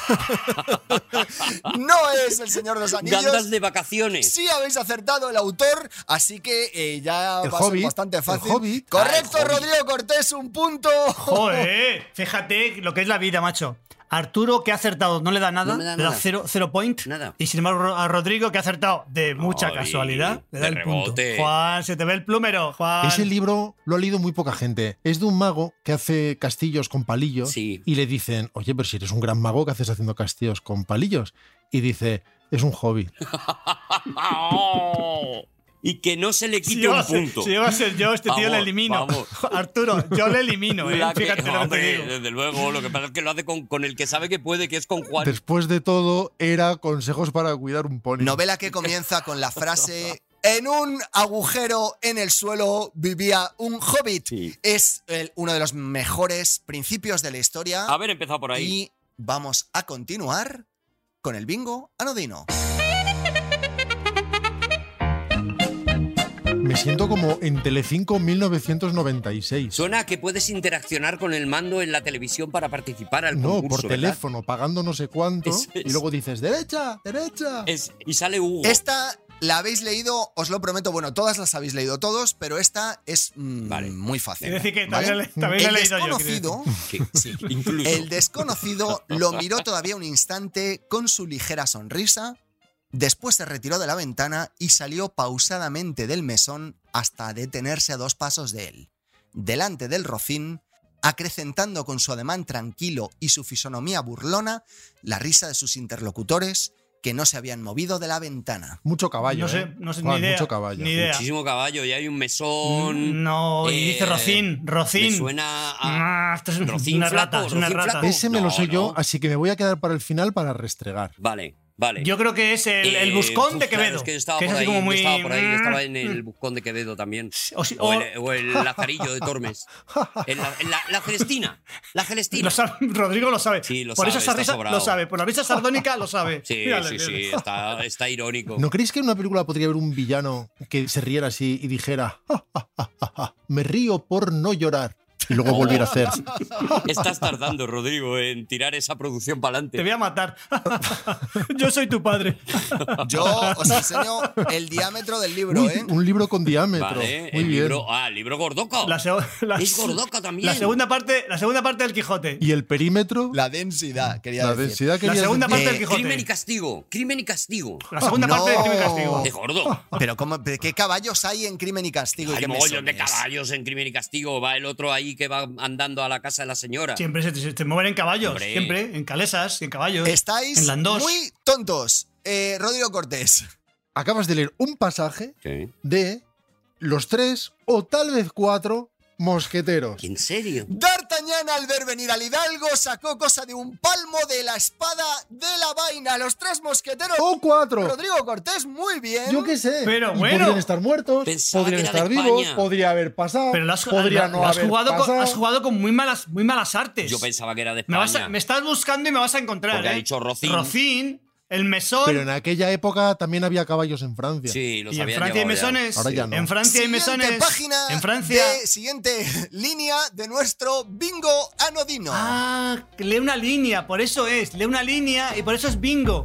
Speaker 5: No es El Señor de los Anillos.
Speaker 3: Gandalf de vacaciones.
Speaker 5: Sí habéis acertado el autor, así que ya
Speaker 4: El
Speaker 5: va a ser
Speaker 4: Hobbit,
Speaker 5: bastante fácil.
Speaker 4: el Hobbit.
Speaker 5: Correcto,
Speaker 3: El Hobbit.
Speaker 5: Rodrigo Cortés, un punto.
Speaker 6: Joder, fíjate lo que es la vida, macho. Arturo, que ha acertado, no le da nada,
Speaker 3: No me da
Speaker 6: le da
Speaker 3: nada.
Speaker 6: cero point.
Speaker 3: Nada.
Speaker 6: Y sin embargo, a Rodrigo, que ha acertado de mucha
Speaker 3: Ay,
Speaker 6: casualidad, le da
Speaker 3: de
Speaker 6: el punto.
Speaker 3: rebote.
Speaker 6: Juan, se te ve el plumero, Juan.
Speaker 4: Ese libro lo ha leído muy poca gente. Es de un mago que hace castillos con palillos
Speaker 3: Sí.
Speaker 4: y le dicen, oye, pero si eres un gran mago, ¿qué haces haciendo castillos con palillos? Y dice, es un hobby.
Speaker 3: Y que no se le
Speaker 6: Si
Speaker 3: quite
Speaker 6: llego
Speaker 3: un
Speaker 6: a ser-
Speaker 3: punto.
Speaker 6: si llego a ser yo, este tío
Speaker 3: Vamos,
Speaker 6: le elimino.
Speaker 3: vamos.
Speaker 6: Arturo, yo le elimino,
Speaker 3: La que-
Speaker 6: fíjate lo que te
Speaker 3: hombre,
Speaker 6: digo.
Speaker 3: desde luego, lo que pasa es que lo hace con el que sabe que puede, que es con Juan.
Speaker 4: Después de todo, era consejos para cuidar un pony.
Speaker 5: Novela que comienza con la frase: en un agujero en el suelo vivía un hobbit.
Speaker 3: Sí.
Speaker 5: Es uno de los mejores principios de la historia.
Speaker 3: Haber empezado por ahí.
Speaker 5: Y vamos a continuar con el bingo anodino.
Speaker 4: Me siento como en Telecinco 1996.
Speaker 3: Suena a que puedes interaccionar con el mando en la televisión para participar al
Speaker 4: No,
Speaker 3: concurso,
Speaker 4: por
Speaker 3: ¿verdad?
Speaker 4: teléfono, pagando no sé cuánto,
Speaker 3: Eso es.
Speaker 4: y luego dices, derecha, derecha.
Speaker 3: Y sale Hugo.
Speaker 5: Esta la habéis leído, os lo prometo. Bueno, todas las habéis leído todos, pero esta es muy fácil.
Speaker 6: Quiere decir que
Speaker 5: ¿vale?
Speaker 6: también
Speaker 5: El
Speaker 6: la he leído yo.
Speaker 5: desconocido,
Speaker 3: Sí, incluso.
Speaker 5: el desconocido lo miró todavía un instante con su ligera sonrisa. Después se retiró de la ventana y salió pausadamente del mesón hasta detenerse a 2 pasos de él. Delante del rocín, acrecentando con su ademán tranquilo y su fisonomía burlona la risa de sus interlocutores que no se habían movido de la ventana.
Speaker 4: Mucho caballo,
Speaker 6: No sé,
Speaker 4: ¿eh?
Speaker 6: no sé,
Speaker 4: Juan,
Speaker 6: ni idea.
Speaker 4: mucho caballo.
Speaker 6: Ni idea.
Speaker 3: Muchísimo caballo, y hay un mesón.
Speaker 6: No, y dice Rocín.
Speaker 3: Me suena a.
Speaker 6: Esto es
Speaker 3: Rocín
Speaker 6: una
Speaker 3: flaco,
Speaker 6: rata, es una
Speaker 3: Rocín
Speaker 6: rata.
Speaker 3: flaco.
Speaker 4: Ese me lo
Speaker 3: No,
Speaker 4: sé yo,
Speaker 3: no.
Speaker 4: así que me voy a quedar para el final para restregar.
Speaker 3: Vale.
Speaker 6: Yo creo que es el Buscón de
Speaker 3: claro,
Speaker 6: Quevedo.
Speaker 3: es que yo estaba
Speaker 6: que es
Speaker 3: por
Speaker 6: así
Speaker 3: ahí,
Speaker 6: como muy...
Speaker 3: yo estaba por ahí, yo estaba en el Buscón de Quevedo también. O el Lazarillo de Tormes. La Celestina. La Celestina.
Speaker 6: Rodrigo lo sabe.
Speaker 3: Sí, lo
Speaker 6: por
Speaker 3: sabe,
Speaker 6: esa
Speaker 3: está
Speaker 6: risa
Speaker 3: sobrado.
Speaker 6: lo sabe. Por la risa sardónica lo sabe.
Speaker 3: Sí,
Speaker 6: Mírale,
Speaker 3: sí,
Speaker 6: mírale.
Speaker 3: está irónico.
Speaker 4: ¿No creéis que en una película podría haber un villano que se riera así y dijera, "Ja, ja, ja, ja, ja, me río por no llorar"? Y luego volviera a hacer.
Speaker 3: Estás tardando, Rodrigo, en tirar esa producción para adelante.
Speaker 6: Te voy a matar. Yo soy tu padre.
Speaker 5: Yo os enseño el diámetro del libro,
Speaker 4: Uy,
Speaker 5: ¿eh?
Speaker 4: un libro con diámetro.
Speaker 3: Vale,
Speaker 4: Muy
Speaker 3: el
Speaker 4: bien.
Speaker 3: libro. Ah, el libro Gordoco. Es Gordoco también.
Speaker 6: La segunda parte del Quijote.
Speaker 4: ¿Y el perímetro?
Speaker 5: La densidad, quería
Speaker 4: La
Speaker 5: decir.
Speaker 4: densidad querías
Speaker 6: La segunda
Speaker 4: decir.
Speaker 6: parte del Quijote.
Speaker 3: Crimen y castigo. Crimen y castigo.
Speaker 6: La segunda
Speaker 5: No.
Speaker 6: parte del Crimen y Castigo.
Speaker 3: De gordo.
Speaker 5: Pero ¿qué caballos hay en Crimen y Castigo? y
Speaker 3: Hay
Speaker 5: qué
Speaker 3: mogollón de
Speaker 5: mesones?
Speaker 3: caballos en Crimen y Castigo. Va el otro ahí que va andando a la casa de la señora.
Speaker 6: Siempre se mueven en caballos.
Speaker 3: Hombre.
Speaker 6: Siempre. En calesas, en caballos.
Speaker 5: Estáis
Speaker 6: en landós.
Speaker 5: muy tontos. Rodrigo Cortés.
Speaker 4: Acabas de leer un pasaje
Speaker 3: ¿Qué?
Speaker 4: de los 3 o tal vez 4 mosqueteros.
Speaker 3: ¿En serio?
Speaker 5: D'Artagnan, al ver venir al hidalgo, sacó cosa de un palmo de la espada de la vaina. Los 3 mosqueteros.
Speaker 4: ¡O 4!
Speaker 5: Rodrigo Cortés, muy bien.
Speaker 4: Yo qué sé.
Speaker 6: Pero
Speaker 4: Y
Speaker 6: bueno.
Speaker 4: podrían estar muertos,
Speaker 3: Pensaba
Speaker 4: podrían
Speaker 3: que era de
Speaker 4: estar vivos,
Speaker 3: España.
Speaker 4: podría haber pasado,
Speaker 6: Pero
Speaker 4: podría no
Speaker 6: has
Speaker 4: haber
Speaker 6: jugado
Speaker 4: pasado.
Speaker 6: has jugado con muy malas artes.
Speaker 3: Yo pensaba que era de
Speaker 6: Me,
Speaker 3: España.
Speaker 6: me estás buscando y me vas a encontrar.
Speaker 3: Porque ha dicho Rocín.
Speaker 6: Rocín, el mesón.
Speaker 4: Pero en aquella época también había caballos en Francia.
Speaker 3: Sí, los
Speaker 6: y en
Speaker 3: habían
Speaker 6: Francia hay
Speaker 3: llevado ya.
Speaker 6: mesones.
Speaker 4: Ahora ya no.
Speaker 6: En Francia hay
Speaker 5: Siguiente
Speaker 6: mesones.
Speaker 5: página
Speaker 6: En Francia.
Speaker 5: Siguiente línea de nuestro bingo anodino.
Speaker 6: Ah, lee una línea, por eso es. Lee una línea y por eso es bingo.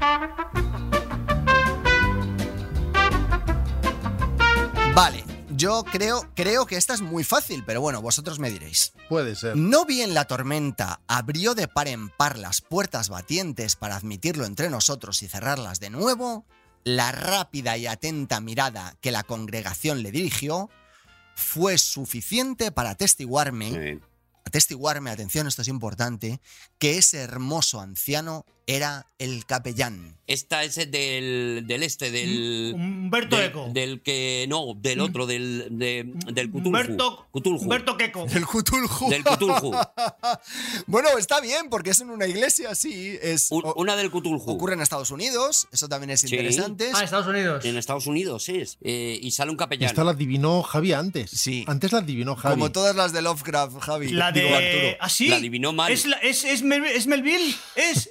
Speaker 5: Vale, yo creo que esta es muy fácil, pero bueno, vosotros me diréis.
Speaker 4: Puede ser.
Speaker 5: No bien la tormenta abrió de par en par las puertas batientes para admitirlo entre nosotros y cerrarlas de nuevo, la rápida y atenta mirada que la congregación le dirigió fue suficiente para atestiguarme, atención, esto es importante, que ese hermoso anciano era el capellán.
Speaker 3: Esta es del
Speaker 6: Humberto
Speaker 3: del,
Speaker 6: Eco.
Speaker 3: Del que. No, del otro, del Cthulhu.
Speaker 6: Humberto Queco.
Speaker 5: El Cthulhu.
Speaker 3: Del Cthulhu.
Speaker 5: Bueno, está bien, porque es en una iglesia, sí.
Speaker 3: Una del Cthulhu.
Speaker 5: Ocurre en Estados Unidos, eso también es
Speaker 3: Sí.
Speaker 5: interesante.
Speaker 6: Ah, Estados Unidos.
Speaker 3: En Estados Unidos es. Y sale un capellán.
Speaker 4: Esta la adivinó Javi antes.
Speaker 5: Sí.
Speaker 4: Antes la adivinó Javi.
Speaker 5: Como todas las de Lovecraft, Javi.
Speaker 6: La
Speaker 5: Digo,
Speaker 6: de.
Speaker 5: Arturo.
Speaker 6: ¿Ah, sí?
Speaker 3: La adivinó mal.
Speaker 6: ¿Es Melville? ¿Es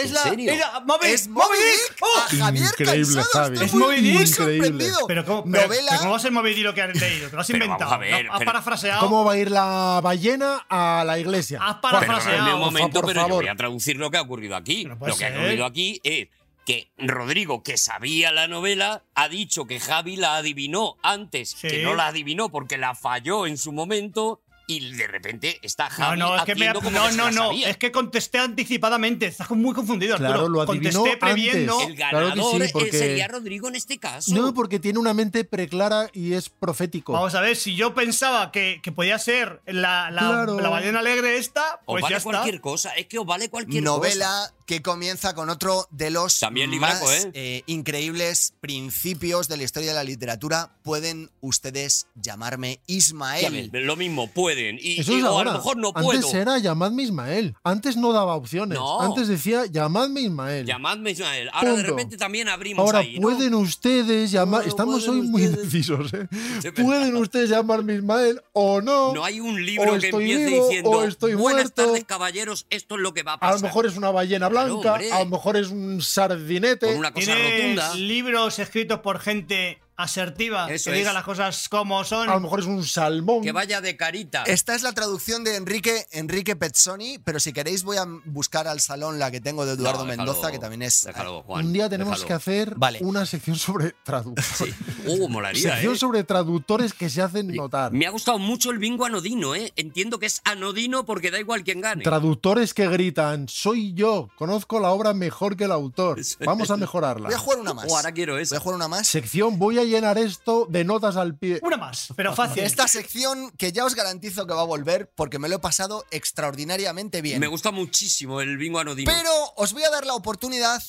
Speaker 6: es
Speaker 3: ¿En
Speaker 6: la.
Speaker 3: serio?
Speaker 5: Es Moby Dick.
Speaker 6: ¡Oh!
Speaker 5: A Javier
Speaker 4: Increíble,
Speaker 5: Cansado,
Speaker 4: Javi.
Speaker 5: estoy
Speaker 6: Es Moby Dick.
Speaker 5: muy
Speaker 4: Increíble.
Speaker 5: sorprendido.
Speaker 6: Pero ¿cómo,
Speaker 5: Novela.
Speaker 6: ¿cómo va a ser Moby Dick lo que has leído? Te lo has
Speaker 3: Pero
Speaker 6: inventado.
Speaker 3: vamos a ver,
Speaker 6: ¿no? Has
Speaker 3: pero-
Speaker 6: parafraseado.
Speaker 4: ¿Cómo va a ir la ballena a la iglesia?
Speaker 6: Has
Speaker 3: Pero
Speaker 6: parafraseado.
Speaker 3: en un momento,
Speaker 4: por
Speaker 3: pero yo
Speaker 4: favor.
Speaker 3: voy a traducir lo que ha ocurrido aquí.
Speaker 6: Pero puede
Speaker 3: Lo que ha
Speaker 6: ser.
Speaker 3: ocurrido aquí es que Rodrigo, que sabía la novela, ha dicho que Javi la adivinó antes,
Speaker 6: Sí.
Speaker 3: que no la adivinó porque la falló en su momento, y de repente está Javi
Speaker 6: No, es que
Speaker 3: haciendo como que se la sabía.
Speaker 6: es que contesté anticipadamente. Estás muy confundido, Arturo.
Speaker 4: Claro, lo adivinó
Speaker 6: contesté previendo.
Speaker 4: antes.
Speaker 3: El
Speaker 4: Claro que
Speaker 3: ganador
Speaker 4: sí, porque-
Speaker 3: sería Rodrigo en este caso.
Speaker 4: No, porque tiene una mente preclara y es profético.
Speaker 6: Vamos a ver, si yo pensaba que podía ser
Speaker 4: Claro.
Speaker 6: la ballena alegre esta,
Speaker 3: Os
Speaker 6: pues
Speaker 3: vale
Speaker 6: ya está.
Speaker 3: cualquier cosa, es que os vale cualquier cosa.
Speaker 5: Novela que comienza con otro de los
Speaker 3: También
Speaker 5: más
Speaker 3: libraco,
Speaker 5: increíbles principios de la historia de la literatura. Pueden ustedes llamarme Ismael.
Speaker 3: Ya ves, lo mismo, pueden. Y,
Speaker 4: Eso es
Speaker 3: o a
Speaker 4: ahora.
Speaker 3: lo mejor no puedo.
Speaker 4: Antes era llamadme Ismael. Antes no daba opciones.
Speaker 3: No.
Speaker 4: Antes decía llamadme Ismael.
Speaker 3: Llamadme Ismael. Ahora de
Speaker 4: Punto.
Speaker 3: repente también abrimos
Speaker 4: Ahora
Speaker 3: ahí, ¿no?
Speaker 4: pueden ustedes llamar. Estamos
Speaker 3: pueden
Speaker 4: hoy muy
Speaker 3: ustedes.
Speaker 4: indecisos, ¿eh?
Speaker 3: verdad.
Speaker 4: Pueden ustedes llamarme Ismael o no.
Speaker 3: No hay un libro
Speaker 4: O
Speaker 3: que
Speaker 4: estoy
Speaker 3: empiece
Speaker 4: vivo,
Speaker 3: diciendo
Speaker 4: o estoy
Speaker 3: buenas
Speaker 4: muerto.
Speaker 3: tardes, caballeros, esto es lo que va a
Speaker 4: A
Speaker 3: pasar.
Speaker 4: lo mejor es una ballena
Speaker 3: Claro,
Speaker 4: blanca,
Speaker 3: hombre.
Speaker 4: a lo mejor es un sardinete.
Speaker 3: Con una cosa
Speaker 6: ¿Tienes
Speaker 3: rotunda.
Speaker 6: libros escritos por gente asertiva
Speaker 3: Eso
Speaker 6: que diga
Speaker 3: es.
Speaker 6: las cosas como son?
Speaker 4: A lo mejor es un salmón.
Speaker 3: Que vaya de carita.
Speaker 5: Esta es la traducción de Enrique Pezzoni, pero si queréis voy a buscar al salón la que tengo de Eduardo
Speaker 3: No, déjalo,
Speaker 5: Mendoza, que también es...
Speaker 3: Déjalo, Juan.
Speaker 4: Un día tenemos
Speaker 3: déjalo.
Speaker 4: que hacer
Speaker 5: Vale.
Speaker 4: una sección sobre traductores.
Speaker 3: Sí. Molaría,
Speaker 4: Sección
Speaker 3: ¿eh?
Speaker 4: sobre traductores que se hacen notar.
Speaker 3: Me ha gustado mucho el bingo anodino, ¿eh? Entiendo que es anodino porque da igual quién gane.
Speaker 4: Traductores que gritan, soy yo, conozco la obra mejor que el autor. Vamos a mejorarla.
Speaker 5: Voy a jugar una más.
Speaker 3: Ahora quiero eso.
Speaker 5: Voy a jugar una más.
Speaker 4: Sección, voy a llenar esto de notas al pie.
Speaker 6: Una más, pero fácil.
Speaker 5: Esta sección que ya os garantizo que va a volver porque me lo he pasado extraordinariamente bien.
Speaker 3: Me gusta muchísimo el bingo anodino.
Speaker 5: Pero os voy a dar la oportunidad,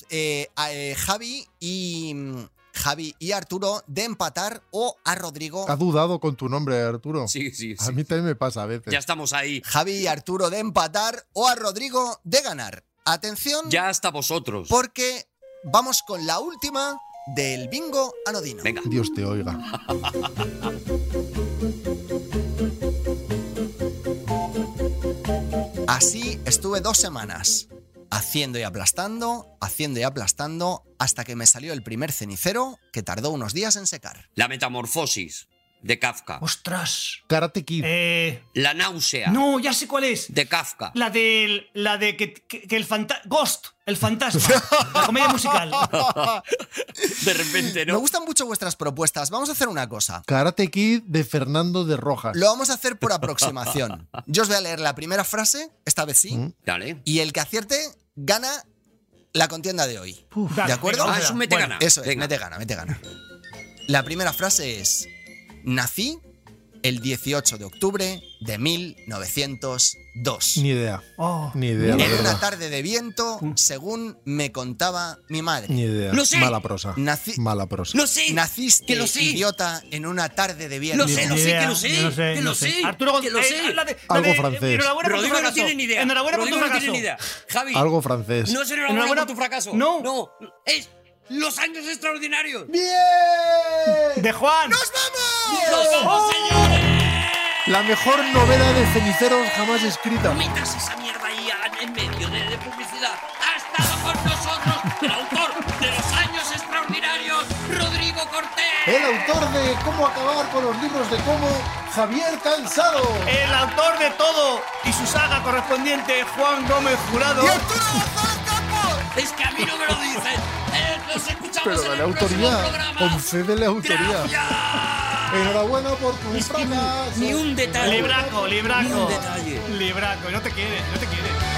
Speaker 5: Javi y Arturo, de empatar o a Rodrigo.
Speaker 4: ¿Has dudado con tu nombre, Arturo?
Speaker 3: Sí.
Speaker 4: A mí también me pasa a veces.
Speaker 3: Ya estamos ahí.
Speaker 5: Javi y Arturo de empatar o a Rodrigo de ganar. Atención,
Speaker 3: Ya hasta vosotros.
Speaker 5: porque vamos con la última del bingo anodino.
Speaker 3: Venga.
Speaker 4: Dios te oiga.
Speaker 5: Así estuve 2 semanas, haciendo y aplastando, hasta que me salió el primer cenicero, que tardó unos días en secar.
Speaker 3: La metamorfosis de Kafka.
Speaker 6: ¡Ostras!
Speaker 4: Karate Kid.
Speaker 3: La náusea
Speaker 6: No, ya sé cuál es.
Speaker 3: de Kafka.
Speaker 6: La de que el fantasma. Ghost, el fantasma. La comedia musical.
Speaker 3: De repente,
Speaker 5: Me
Speaker 3: ¿no?
Speaker 5: gustan mucho vuestras propuestas. Vamos a hacer una cosa.
Speaker 4: Karate Kid de Fernando de Rojas.
Speaker 5: Lo vamos a hacer por aproximación. Yo os voy a leer la primera frase, esta vez sí,
Speaker 3: Dale.
Speaker 5: y el que acierte gana la contienda de hoy.
Speaker 6: Dale,
Speaker 5: ¿De acuerdo?
Speaker 6: venga,
Speaker 3: Ah, es un
Speaker 6: Bueno,
Speaker 3: mete-gana.
Speaker 5: Eso es,
Speaker 3: Venga.
Speaker 5: mete gana. La primera frase es: nací el 18 de octubre de 1902.
Speaker 4: Ni idea.
Speaker 6: Oh.
Speaker 4: Ni idea, la
Speaker 5: En una
Speaker 4: verdad.
Speaker 5: tarde de viento, según me contaba mi madre.
Speaker 4: Ni idea.
Speaker 3: Lo sé.
Speaker 4: Mala prosa.
Speaker 5: Nací-
Speaker 4: Mala prosa.
Speaker 3: Lo sé.
Speaker 5: Naciste,
Speaker 3: Que lo sé.
Speaker 5: idiota, en una tarde de viento.
Speaker 3: Lo sé,
Speaker 6: Ni idea,
Speaker 3: que lo sé.
Speaker 6: yo no sé,
Speaker 3: Que
Speaker 6: no
Speaker 3: lo
Speaker 6: sé.
Speaker 3: sé.
Speaker 6: Arturo
Speaker 3: que lo sé.
Speaker 4: Algo francés.
Speaker 6: Enhorabuena por tu
Speaker 3: Rodrigo no
Speaker 6: fracaso.
Speaker 3: tiene ni idea.
Speaker 6: Enhorabuena por tu
Speaker 3: Rodrigo no
Speaker 6: fracaso.
Speaker 3: tiene ni idea. Javi.
Speaker 4: Algo francés.
Speaker 3: No es enhorabuena
Speaker 6: Enhorabuena
Speaker 3: por tu fracaso.
Speaker 6: No.
Speaker 3: No. Es Los Años Extraordinarios.
Speaker 6: ¡De Juan!
Speaker 5: ¡Nos vamos!
Speaker 3: ¡Nos vamos, señores!
Speaker 4: La mejor novela de ceniceros jamás escrita.
Speaker 3: Metas esa mierda ahí en medio de publicidad. Ha estado con nosotros el autor de Los Años Extraordinarios, Rodrigo Cortés.
Speaker 4: El autor de Cómo acabar con los libros de cómo, Javier Cansado.
Speaker 6: El autor de todo y su saga correspondiente, Juan Gómez Jurado.
Speaker 5: ¡Y Arturo González Campos!
Speaker 3: Es que a mí no me lo dicen. Nos escuchamos
Speaker 4: Pero
Speaker 3: en
Speaker 4: dale
Speaker 3: el próximo
Speaker 4: autoría.
Speaker 3: programa.
Speaker 4: Concédele autoría.
Speaker 3: ¡Gracias!
Speaker 4: Enhorabuena por tu
Speaker 3: Es que
Speaker 4: fracaso.
Speaker 3: ni un detalle.
Speaker 6: Libraco,
Speaker 3: Ni un
Speaker 6: libraco.
Speaker 3: detalle.
Speaker 6: Libraco, no te quiere, no te quiere.